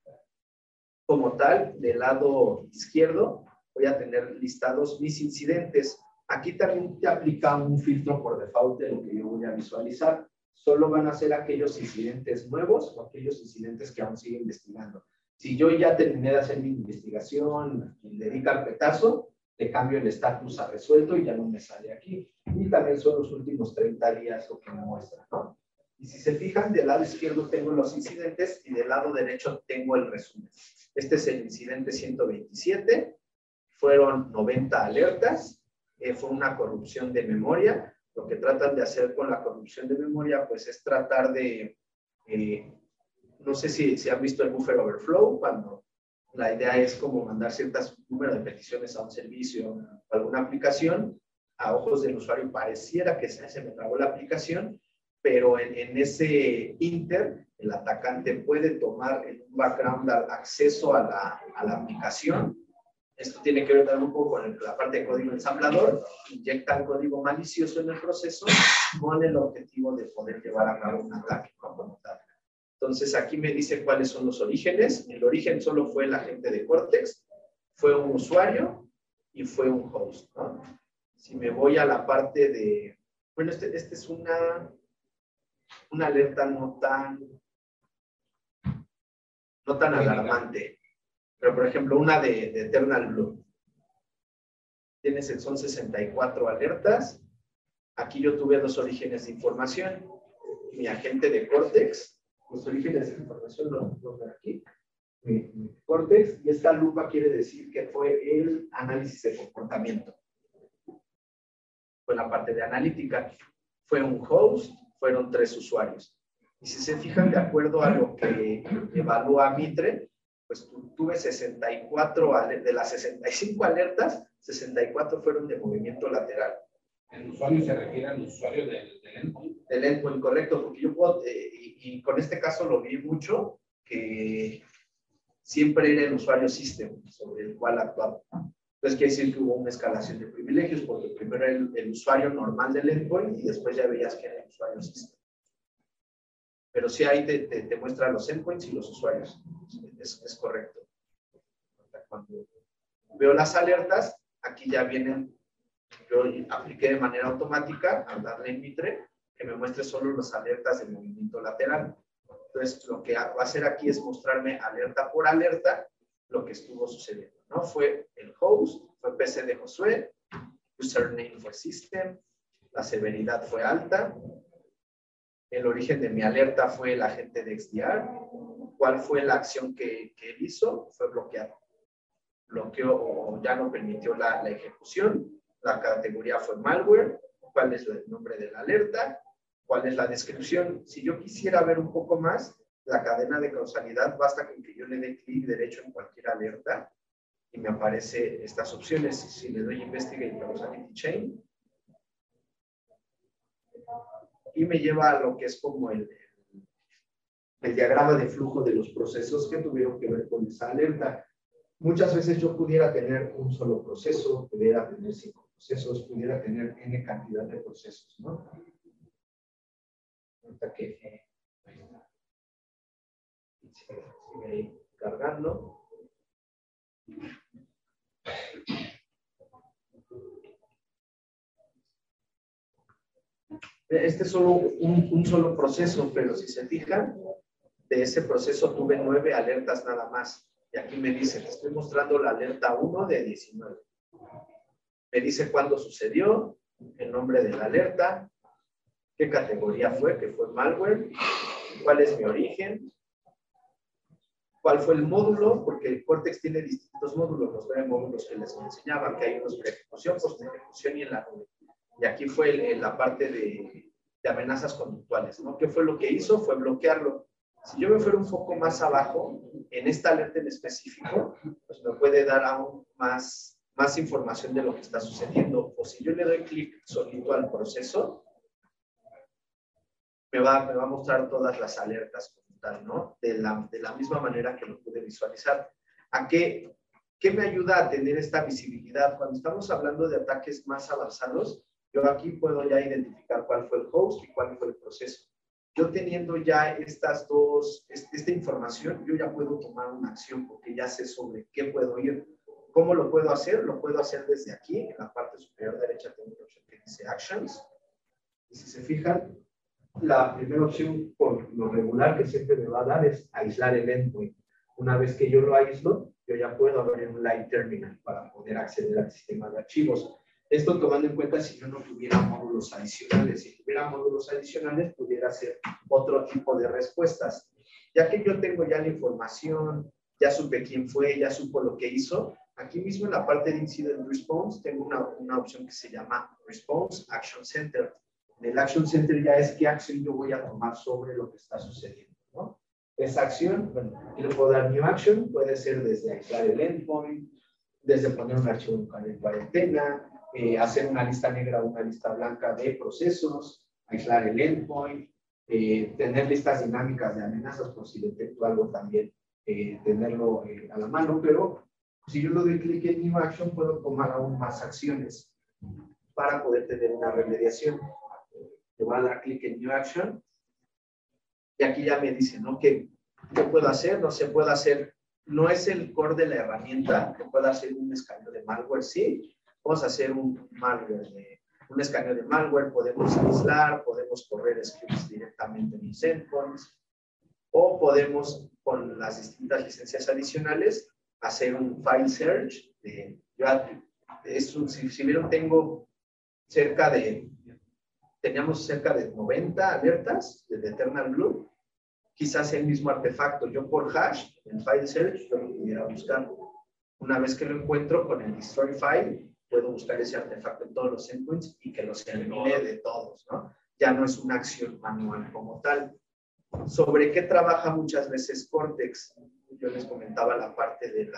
como tal, del lado izquierdo, voy a tener listados mis incidentes. Aquí también te aplica un filtro por default de lo que yo voy a visualizar. Solo van a ser aquellos incidentes nuevos o aquellos incidentes que aún sigue investigando. Si yo ya terminé de hacer mi investigación y le di carpetazo, le cambio el estatus a resuelto y ya no me sale aquí. Y también son los últimos 30 días lo que me muestra, ¿no? Y si se fijan, del lado izquierdo tengo los incidentes y del lado derecho tengo el resumen. Este es el incidente 127. Fueron 90 alertas. Fue una corrupción de memoria. Lo que tratan de hacer con la corrupción de memoria, pues es tratar de... no sé si han visto el buffer overflow, cuando la idea es como mandar ciertos número de peticiones a un servicio o alguna aplicación. A ojos del usuario pareciera que se me trabó la aplicación, pero en ese inter, el atacante puede tomar en un background acceso a la aplicación Esto tiene que ver también un poco con la parte de código ensamblador. Inyectan código malicioso en el proceso con el objetivo de poder llevar a cabo un ataque, ¿no? Como tal. Entonces, aquí me dice cuáles son los orígenes. El origen solo fue el agente de Cortex, fue un usuario y fue un host, ¿no? Si me voy a la parte de... Bueno, este es una alerta no tan alarmante. Pero, por ejemplo, una de Eternal Blue. Son 64 alertas. Aquí yo tuve dos orígenes de información. Mi agente de Cortex. Los orígenes de información los veo aquí. Mi Cortex. Y esta lupa quiere decir que fue el análisis de comportamiento. Fue la parte de analítica. Fue un host, fueron 3 usuarios. Y si se fijan, de acuerdo a lo que evalúa Mitre, pues tuve 64, de las 65 alertas, 64 fueron de movimiento lateral. ¿El usuario se refiere al usuario del endpoint? Del endpoint, correcto, porque yo puedo, y con este caso lo vi mucho, que siempre era el usuario system sobre el cual actuaba. Entonces quiere decir que hubo una escalación de privilegios, porque primero era el usuario normal del endpoint y después ya veías que era el usuario system. Pero sí ahí te muestra los endpoints y los usuarios. Es correcto. Cuando veo las alertas, aquí ya vienen, yo apliqué de manera automática al darle en Mitre que me muestre solo las alertas de movimiento lateral. Entonces, lo que va a hacer aquí es mostrarme alerta por alerta lo que estuvo sucediendo, ¿no? Fue el host, fue PC de Josué, username fue system, la severidad fue alta, el origen de mi alerta fue el agente de XDR, cuál fue la acción que él hizo, fue bloquear. Bloqueó o ya no permitió la ejecución, la categoría fue malware, cuál es el nombre de la alerta, cuál es la descripción. Si yo quisiera ver un poco más la cadena de causalidad, basta con que yo le dé clic derecho en cualquier alerta y me aparecen estas opciones. Si le doy Investigate Causality Chain, y me lleva a lo que es como el diagrama de flujo de los procesos que tuvieron que ver con esa alerta. Muchas veces yo pudiera tener un solo proceso, pudiera tener 5 procesos, pudiera tener N cantidad de procesos, ¿no? Ahorita que sigue ahí cargando. Este es solo un solo proceso, pero si se fijan, de ese proceso tuve 9 alertas nada más. Y aquí me dice, te estoy mostrando la alerta 1 de 19. Me dice cuándo sucedió, el nombre de la alerta, qué categoría fue, que fue malware, cuál es mi origen, cuál fue el módulo, porque el Cortex tiene distintos módulos, los 9 módulos que les enseñaban, que hay unos pre-ejecución, post-ejecución y en la nube. Y aquí fue la parte de amenazas conductuales, ¿no? ¿Qué fue lo que hizo? Fue bloquearlo. Si yo me fuera un poco más abajo, en esta alerta en específico, pues me puede dar aún más información de lo que está sucediendo. O si yo le doy clic solito al proceso, me va a mostrar todas las alertas como tal, ¿no? De la misma manera que lo pude visualizar. ¿A qué me ayuda a tener esta visibilidad? Cuando estamos hablando de ataques más avanzados, yo aquí puedo ya identificar cuál fue el host y cuál fue el proceso. Yo teniendo ya esta información, yo ya puedo tomar una acción porque ya sé sobre qué puedo ir. ¿Cómo lo puedo hacer? Lo puedo hacer desde aquí, en la parte superior derecha tengo una opción que dice Actions. Y si se fijan, la primera opción por lo regular que siempre me va a dar es aislar el endpoint. Una vez que yo lo aíslo, yo ya puedo abrir un Live Terminal para poder acceder al sistema de archivos. Esto tomando en cuenta si yo no tuviera módulos adicionales. Si tuviera módulos adicionales, pudiera hacer otro tipo de respuestas. Ya que yo tengo ya la información, ya supe quién fue, ya supo lo que hizo, aquí mismo en la parte de Incident Response tengo una opción que se llama Response Action Center. En el Action Center ya es qué acción yo voy a tomar sobre lo que está sucediendo, ¿no? Esa acción, bueno, aquí le puedo dar New Action, puede ser desde aislar el endpoint, desde poner un archivo en cuarentena, hacer una lista negra o una lista blanca de procesos, aislar el endpoint, tener listas dinámicas de amenazas por si detecto algo también, tenerlo a la mano, pero Si yo le doy clic en New Action, puedo tomar aún más acciones para poder tener una remediación. Le voy a dar clic en New Action y aquí ya me dice, ¿no? ¿Qué puedo hacer? No se puede hacer, no es el core de la herramienta, que pueda hacer un escaneo de malware, sí. Vamos a hacer un escaneo de malware, podemos aislar, podemos correr scripts directamente en los endpoints, o podemos, con las distintas licencias adicionales, hacer un file search. Si vieron, teníamos cerca de 90 alertas de Eternal Blue. Quizás el mismo artefacto, yo por hash, en file search, yo lo pudiera buscar. Una vez que lo encuentro con el destroy file, puedo buscar ese artefacto en todos los endpoints y que los elimine de todos, ¿no? Ya no es una acción manual como tal. ¿Sobre qué trabaja muchas veces Cortex? Yo les comentaba la parte de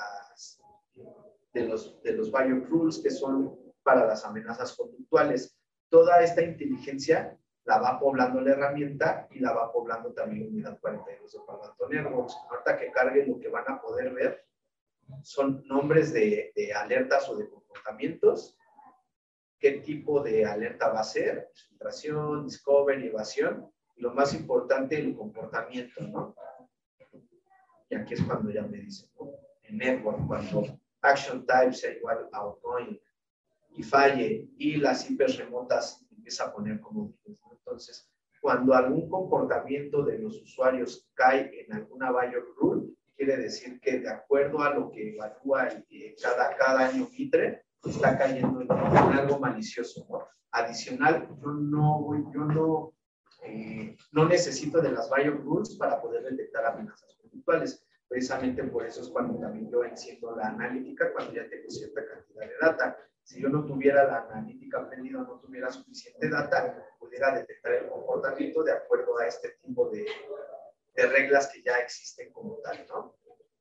los Bayok Rules, que son para las amenazas conductuales. Toda esta inteligencia la va poblando la herramienta y la va poblando también Unidad 42 de Palo Alto Networks. Ahorita que cargue, lo que van a poder ver son nombres de alertas o de comportamientos, qué tipo de alerta va a ser, filtración, discovery, evasión, y lo más importante, el comportamiento, ¿no? Y aquí es cuando ya me dicen, ¿no? En network, cuando action type sea igual a outgoing y falle, y las IPs remotas empieza a poner como, ¿no? Entonces, cuando algún comportamiento de los usuarios cae en alguna Bayok Rule, quiere decir que de acuerdo a lo que evalúa cada año Mitre, está cayendo en algo malicioso, ¿no? Adicional, yo no necesito de las Bayok Rules para poder detectar amenazas conductuales. Precisamente por eso es cuando también yo enciendo la analítica, cuando ya tengo cierta cantidad de data. Si yo no tuviera la analítica prendida, no tuviera suficiente data, pudiera detectar el comportamiento de acuerdo a este tipo de reglas que ya existen como tal, ¿no?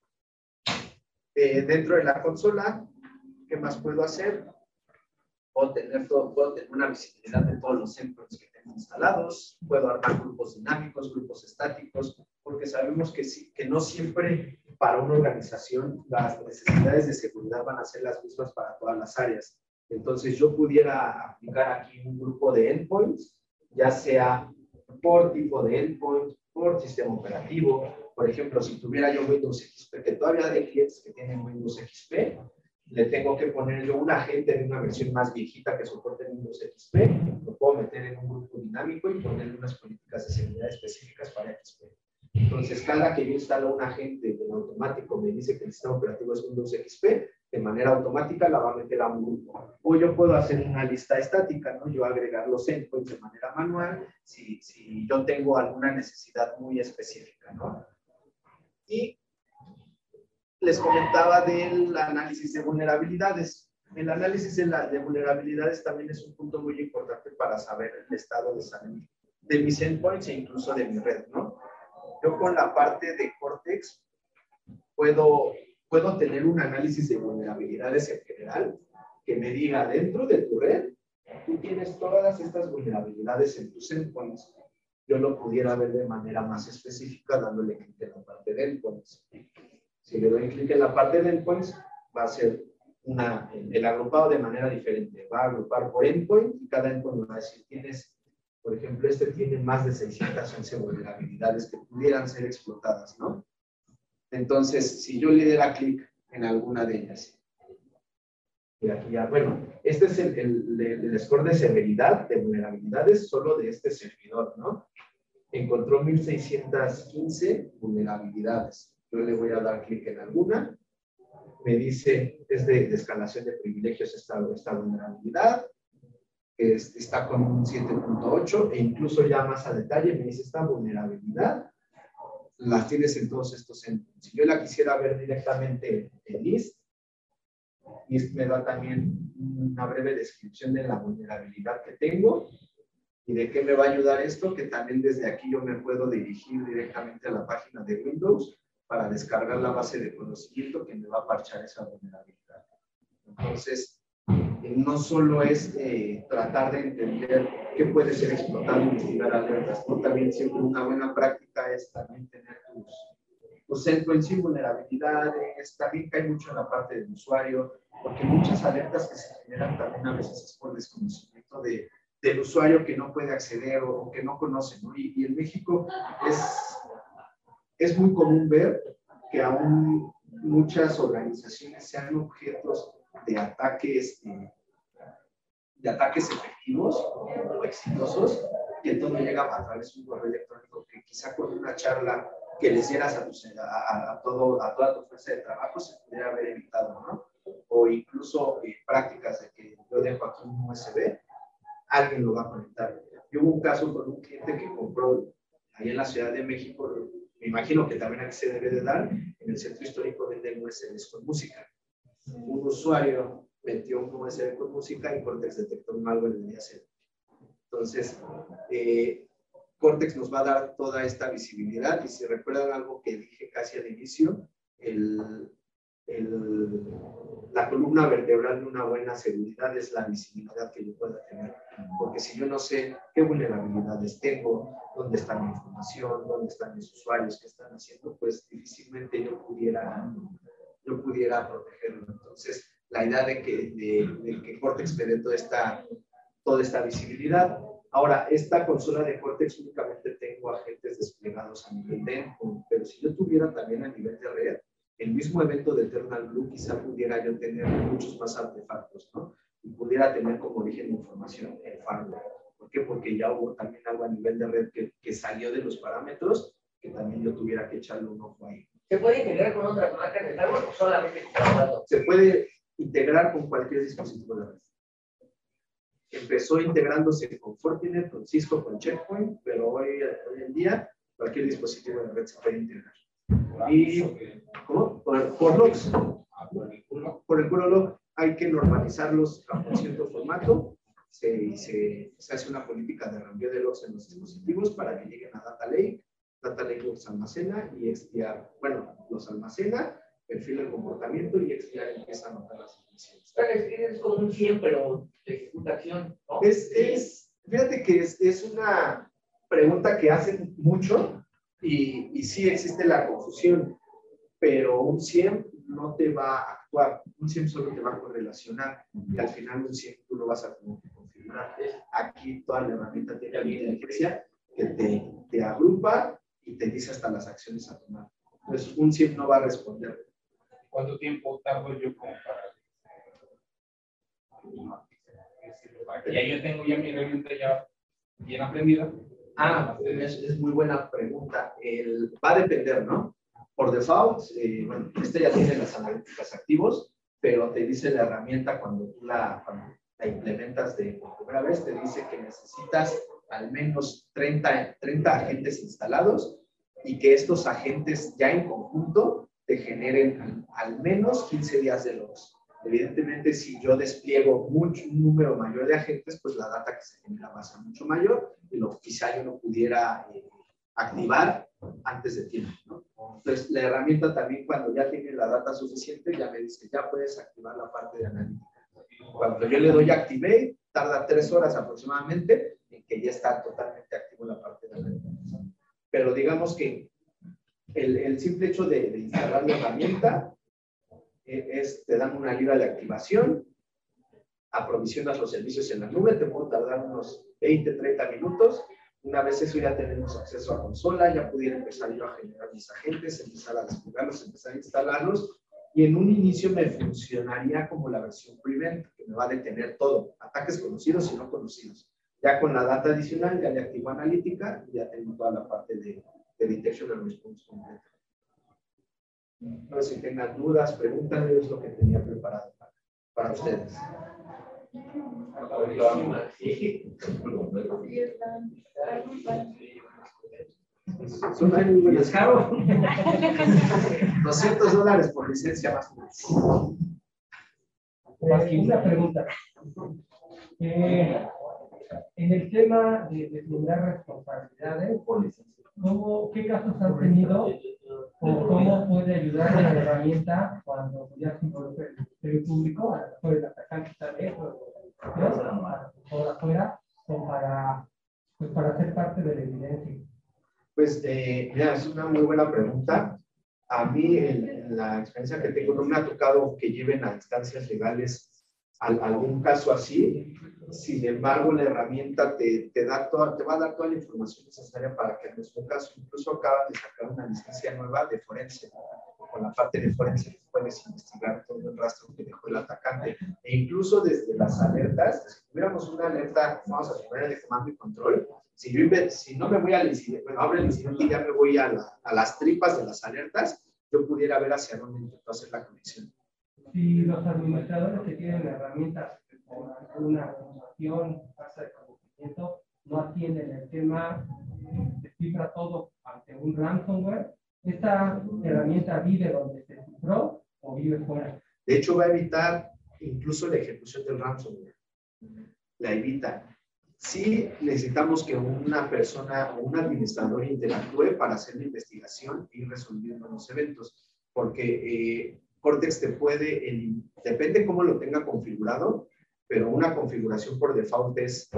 Dentro de la consola, ¿qué más puedo hacer? Puedo tener una visibilidad de todos los endpoints que tengo instalados, puedo armar grupos dinámicos, grupos estáticos, porque sabemos que no siempre para una organización las necesidades de seguridad van a ser las mismas para todas las áreas. Entonces yo pudiera aplicar aquí un grupo de endpoints, ya sea por tipo de endpoint, por sistema operativo. Por ejemplo, si tuviera yo Windows XP, que todavía hay clientes que tienen Windows XP, le tengo que poner yo un agente de una versión más viejita que soporte Windows XP, lo puedo meter en un grupo dinámico y ponerle unas políticas de seguridad específicas para XP. Entonces, cada que yo instalo un agente en automático me dice que el sistema operativo es Windows XP, de manera automática la va a meter a un grupo. O yo puedo hacer una lista estática, ¿no? Yo agregar los endpoints de manera manual si yo tengo alguna necesidad muy específica, ¿no? Y les comentaba del análisis de vulnerabilidades. El análisis de vulnerabilidades también es un punto muy importante para saber el estado de salud de mis endpoints e incluso de mi red, ¿no? Yo con la parte de Cortex puedo tener un análisis de vulnerabilidades en general que me diga, dentro de tu red, tú tienes todas estas vulnerabilidades en tus endpoints. Yo lo pudiera ver de manera más específica dándole clic en la parte de endpoints. Si le doy clic en la parte de endpoints, va a ser el agrupado de manera diferente. Va a agrupar por endpoint y cada endpoint me va a decir, por ejemplo, este tiene más de 611 vulnerabilidades que pudieran ser explotadas, ¿no? Entonces, si yo le diera clic en alguna de ellas, y aquí ya, bueno, este es el score de severidad de vulnerabilidades solo de este servidor, ¿no? Encontró 1615 vulnerabilidades. Yo le voy a dar clic en alguna. Me dice, es de escalación de privilegios esta vulnerabilidad. Está con un 7.8 e incluso ya más a detalle me dice, esta vulnerabilidad las tienes en todos estos endpoints. Si yo la quisiera ver directamente en list me da también una breve descripción de la vulnerabilidad que tengo y de qué me va a ayudar esto, que también desde aquí yo me puedo dirigir directamente a la página de Windows para descargar la base de conocimiento que me va a parchar esa vulnerabilidad. Entonces, no solo es tratar de entender qué puede ser explotado y investigar alertas, ¿no? También siempre una buena práctica es también tener pues entro en sí vulnerabilidades, también cae mucho en la parte del usuario, porque muchas alertas que se generan también a veces es por desconocimiento del usuario que no puede acceder o que no conoce, ¿no? Y en México es muy común ver que aún muchas organizaciones sean objetos de ataques efectivos o exitosos, que todo llega a través de un correo electrónico, que quizá con una charla que les dieras a toda tu fuerza de trabajo se pudiera haber evitado, ¿no? O incluso prácticas de que yo dejo aquí un USB, alguien lo va a conectar. Yo hubo un caso con un cliente que compró ahí en la Ciudad de México, me imagino que también aquí se debe de dar, en el centro histórico venden USBs con música. Un usuario metió un USB con música y Cortex detectó un malware de día cero. Entonces, Cortex nos va a dar toda esta visibilidad, y si recuerdan algo que dije casi al inicio, la columna vertebral de una buena seguridad es la visibilidad que yo pueda tener, porque si yo no sé qué vulnerabilidades tengo, dónde está mi información, dónde están mis usuarios, qué están haciendo, pues difícilmente yo pudiera protegerlo. Entonces, la idea de que Cortex me dé toda esta visibilidad. Ahora, esta consola de Cortex únicamente tengo agentes desplegados a nivel de endpoint, pero si yo tuviera también a nivel de red, el mismo evento de Eternal Blue quizá pudiera yo tener muchos más artefactos, ¿no? Y pudiera tener como origen de información el firewall. ¿Por qué? Porque ya hubo también algo a nivel de red que salió de los parámetros, que también yo tuviera que echarle un ojo ahí. ¿Se puede integrar con otras marcas de firewall o solamente con firewall? Se puede integrar con cualquier dispositivo de red. Empezó integrándose con Fortinet, con Cisco, con Checkpoint, pero hoy en día cualquier dispositivo de red se puede integrar. Y ¿cómo? Por logs. Por el puro log hay que normalizarlos a cierto formato. Se hace una política de reenvío de logs en los dispositivos para que lleguen a Data Lake. Data Lake los almacena y XDR, los almacena, perfila el comportamiento y XDR empieza a anotar las informaciones. Es como un 100, pero de ejecuta acción, ¿no? Fíjate que es una pregunta que hacen mucho y sí existe la confusión, pero un 100 no te va a actuar, un 100 solo te va a correlacionar y al final un 100 tú lo vas a tener que confirmar. Aquí toda la herramienta tiene la inteligencia que te agrupa y te dice hasta las acciones a tomar. Entonces, un 100 no va a responder. ¿Cuánto tiempo tardo yo como para que ya yo tengo ya mi herramienta ya bien aprendida? Es muy buena pregunta. Va a depender, ¿no? Por default, ya tiene las analíticas activos, pero te dice la herramienta cuando tú la implementas por primera vez, te dice que necesitas al menos 30 agentes instalados y que estos agentes ya en conjunto te generen al menos 15 días de logs. Evidentemente, si yo despliego un número mayor de agentes, pues la data que se genera va a ser mucho mayor y quizá yo no pudiera activar antes de tiempo, ¿no? Entonces, la herramienta también cuando ya tiene la data suficiente, ya me dice, ya puedes activar la parte de analítica. Cuando yo le doy Activate, tarda 3 horas aproximadamente en que ya está totalmente activo la parte de analítica. Pero digamos que el simple hecho de instalar la herramienta te dan una libre de activación, aprovisionas los servicios en la nube, te puede tardar unos 20, 30 minutos. Una vez eso ya tenemos acceso a consola, ya pudiera empezar yo a generar mis agentes, empezar a desplegarlos, empezar a instalarlos, y en un inicio me funcionaría como la versión prevent, que me va a detener todo, ataques conocidos y no conocidos. Ya con la data adicional ya le activo analítica y ya tengo toda la parte de detection and response completa. No sé si tengan dudas, pregúntenles lo que tenía preparado para ustedes. Son muy buenas. Caro. $200 por licencia más o menos. Una pregunta. En el tema de deslindar responsabilidades, ¿qué casos han tenido o cómo puede ayudar la herramienta cuando ya se involucra el Ministerio Público, a lo mejor el atacante está lejos o afuera, o para ser parte de la evidencia? Pues, mira, es una muy buena pregunta. A mí, en la experiencia que tengo, no me ha tocado que lleven a instancias legales algún caso así. Sin embargo, la herramienta te va a dar toda la información necesaria para que en nuestro caso, incluso acaban de sacar una licencia nueva de forense. Con la parte de forense puedes investigar todo el rastro que dejó el atacante. E incluso desde las alertas, si tuviéramos una alerta, vamos a suponer de comando y control, si no me voy al incidente, bueno, abre el incidente y ya me voy a las tripas de las alertas, yo pudiera ver hacia dónde intentó hacer la conexión. Si los administradores que tienen herramientas por alguna formación, falta de conocimiento, no atienden el tema, descifra todo ante un ransomware, ¿esta herramienta vive donde se cifró o vive fuera? De hecho, va a evitar incluso la ejecución del ransomware. La evita. Sí necesitamos que una persona o un administrador interactúe para hacer la investigación y resolviendo los eventos, porque Cortex te puede, depende cómo lo tenga configurado, pero una configuración por default es,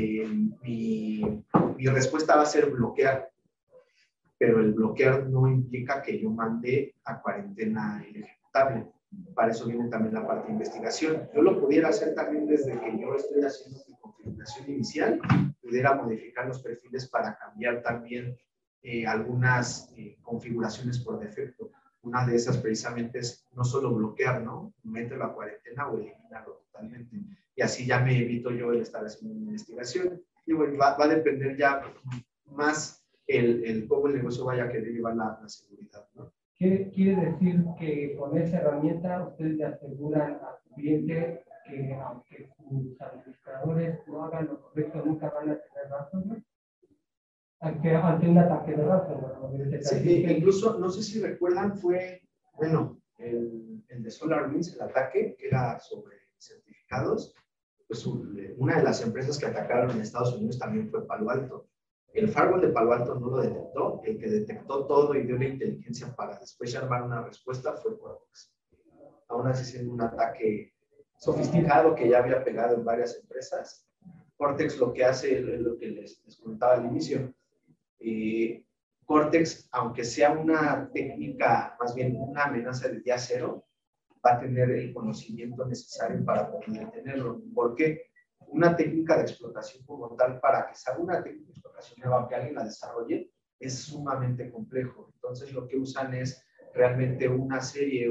mi respuesta va a ser bloquear, pero el bloquear no implica que yo mande a cuarentena el ejecutable. Para eso viene también la parte de investigación. Yo lo pudiera hacer también desde que yo estoy haciendo mi configuración inicial, pudiera modificar los perfiles para cambiar también algunas configuraciones por defecto. Una de esas precisamente es no solo bloquear, ¿no? Mételo a cuarentena o eliminarlo totalmente. Y así ya me evito yo el estar haciendo una investigación. Y bueno, va a depender ya más cómo el negocio vaya a querer llevar la seguridad, ¿no? Quiere decir que con esa herramienta ustedes le aseguran al cliente que aunque sus administradores no hagan lo correcto, nunca van a tener ransomware? Ante un ataque de ransomware. Sí, incluso, no sé si recuerdan, fue, bueno, el de SolarWinds, el ataque, que era sobre certificados, pues una de las empresas que atacaron en Estados Unidos también fue Palo Alto. El firewall de Palo Alto no lo detectó, el que detectó todo y dio la inteligencia para después armar una respuesta fue Cortex. Aún así siendo un ataque sofisticado que ya había pegado en varias empresas, Cortex lo que hace es lo que les comentaba al inicio. Cortex, aunque sea una técnica, más bien una amenaza de día cero, va a tener el conocimiento necesario para poder detenerlo. ¿Por qué? Una técnica de explotación como tal, para que salga una técnica de explotación nueva, que alguien la desarrolle, es sumamente complejo. Entonces, lo que usan es realmente una serie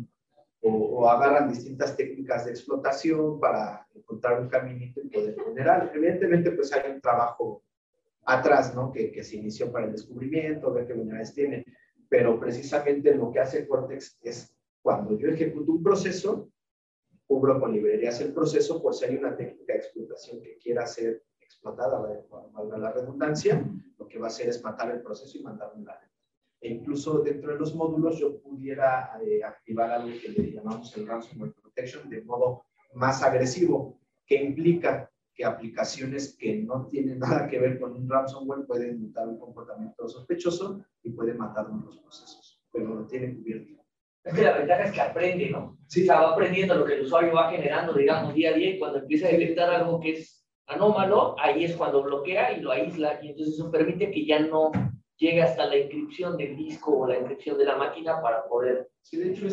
o agarran distintas técnicas de explotación para encontrar un caminito y poder generar. Evidentemente, pues hay un trabajo atrás, ¿no? Que se inició para el descubrimiento, ver qué vulnerabilidades tiene, pero precisamente lo que hace Cortex es cuando yo ejecuto un proceso, cubro con librerías el proceso por si hay una técnica de explotación que quiera ser explotada, valga la redundancia, lo que va a hacer es matar el proceso y mandarlo a la red. E incluso dentro de los módulos yo pudiera activar algo que le llamamos el Ransomware Protection de modo más agresivo, que implica que aplicaciones que no tienen nada que ver con un ransomware pueden mutar un comportamiento sospechoso y pueden matarnos los procesos, pero lo tienen cubierto. Es que la ventaja es que aprende, ¿no? Sí. O sea, va aprendiendo lo que el usuario va generando, digamos, día a día, y cuando empieza a detectar algo que es anómalo, ahí es cuando bloquea y lo aísla, y entonces eso permite que ya no llegue hasta la encripción del disco o la encripción de la máquina para poder... Sí, de hecho,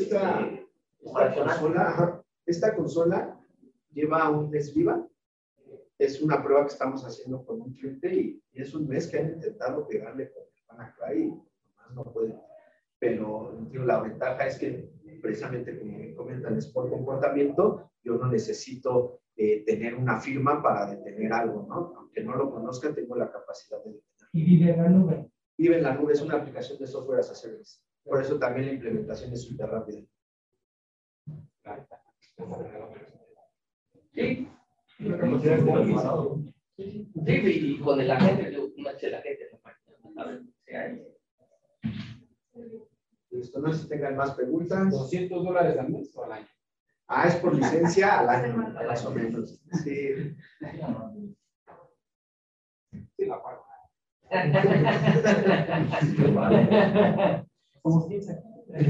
esta consola lleva un test viva. Es una prueba que estamos haciendo con un cliente y es un mes que han intentado pegarle con el WannaCry y nomás no pueden. Pero digo, la ventaja es que precisamente como me comentan, es por comportamiento, yo no necesito tener una firma para detener algo, ¿no? Aunque no lo conozca, tengo la capacidad de detenerlo. ¿Y vive en la nube? Vive en la nube, es una aplicación de software as a service. Por eso también la implementación es súper rápida. Sí. Sí, y con el agente, no es el agente. Listo, no sé si tengan más preguntas. $200 al mes o al año. Ah, es por licencia al año, más o menos. Sí. Sí, la pago. Como 15.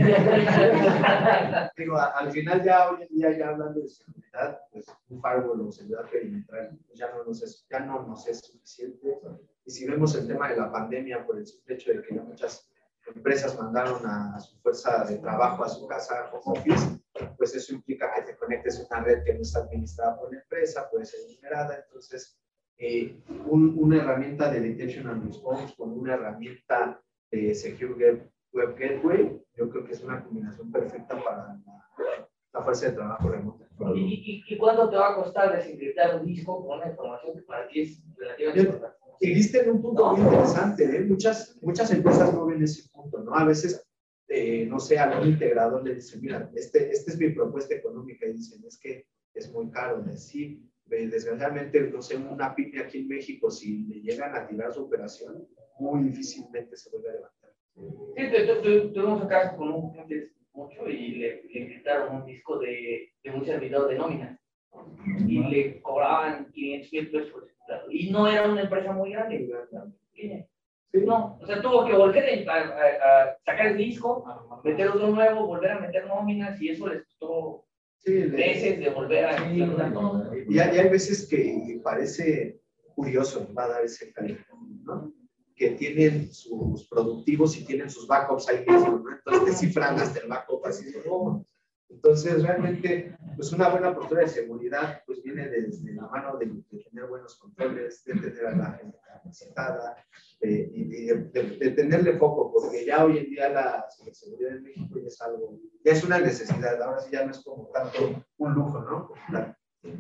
Digo, al final ya hoy en día, ya hablando de seguridad, pues un firewall o seguridad perimetral pues ya no nos es suficiente. Y si vemos el tema de la pandemia, por el simple hecho de que muchas empresas mandaron a su fuerza de trabajo a su casa home office, pues eso implica que te conectes a una red que no está administrada por la empresa, puede ser vulnerada. Entonces, una herramienta de detection and response con una herramienta de Secure Web Gateway, yo creo que es una combinación perfecta para la fuerza de trabajo remota. ¿Y cuánto te va a costar desencriptar un disco con una información que para ti es relativamente importante? Y diste en un punto muy interesante, ¿eh? Muchas empresas no ven ese punto, ¿no? A veces, no sé, algún integrador le dice, mira, esta es mi propuesta económica, y dicen, es que es muy caro. Sí, desgraciadamente, no sé, una pyme aquí en México, si le llegan a tirar su operación, muy difícilmente se vuelve a levantar. Sí, tuvimos un caso con un cliente mucho y le invitaron un disco de un servidor de nóminas y le cobraban 500,000 pesos por ejemplo. Y no era una empresa muy grande, pequeña. No, o sea, tuvo que volver a sacar el disco, meter otro nuevo, volver a meter nóminas y eso les costó meses de volver a instalar todo. Y hay veces que parece curioso, va a dar ese cálculo, ¿no? Que tienen sus productivos y tienen sus backups ahí mismo, ¿no? Entonces descifran hasta el backup así de cómo. Entonces, realmente, pues una buena postura de seguridad, pues viene desde la mano de tener buenos controles, de tener a la gente capacitada, y de tenerle foco, porque ya hoy en día la seguridad en México ya es algo, ya es una necesidad, ahora sí ya no es como tanto un lujo, ¿no? Claro.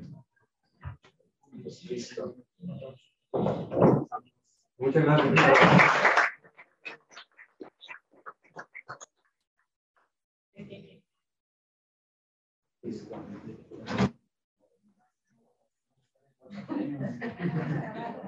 Pues, listo. Muchas gracias. Listo.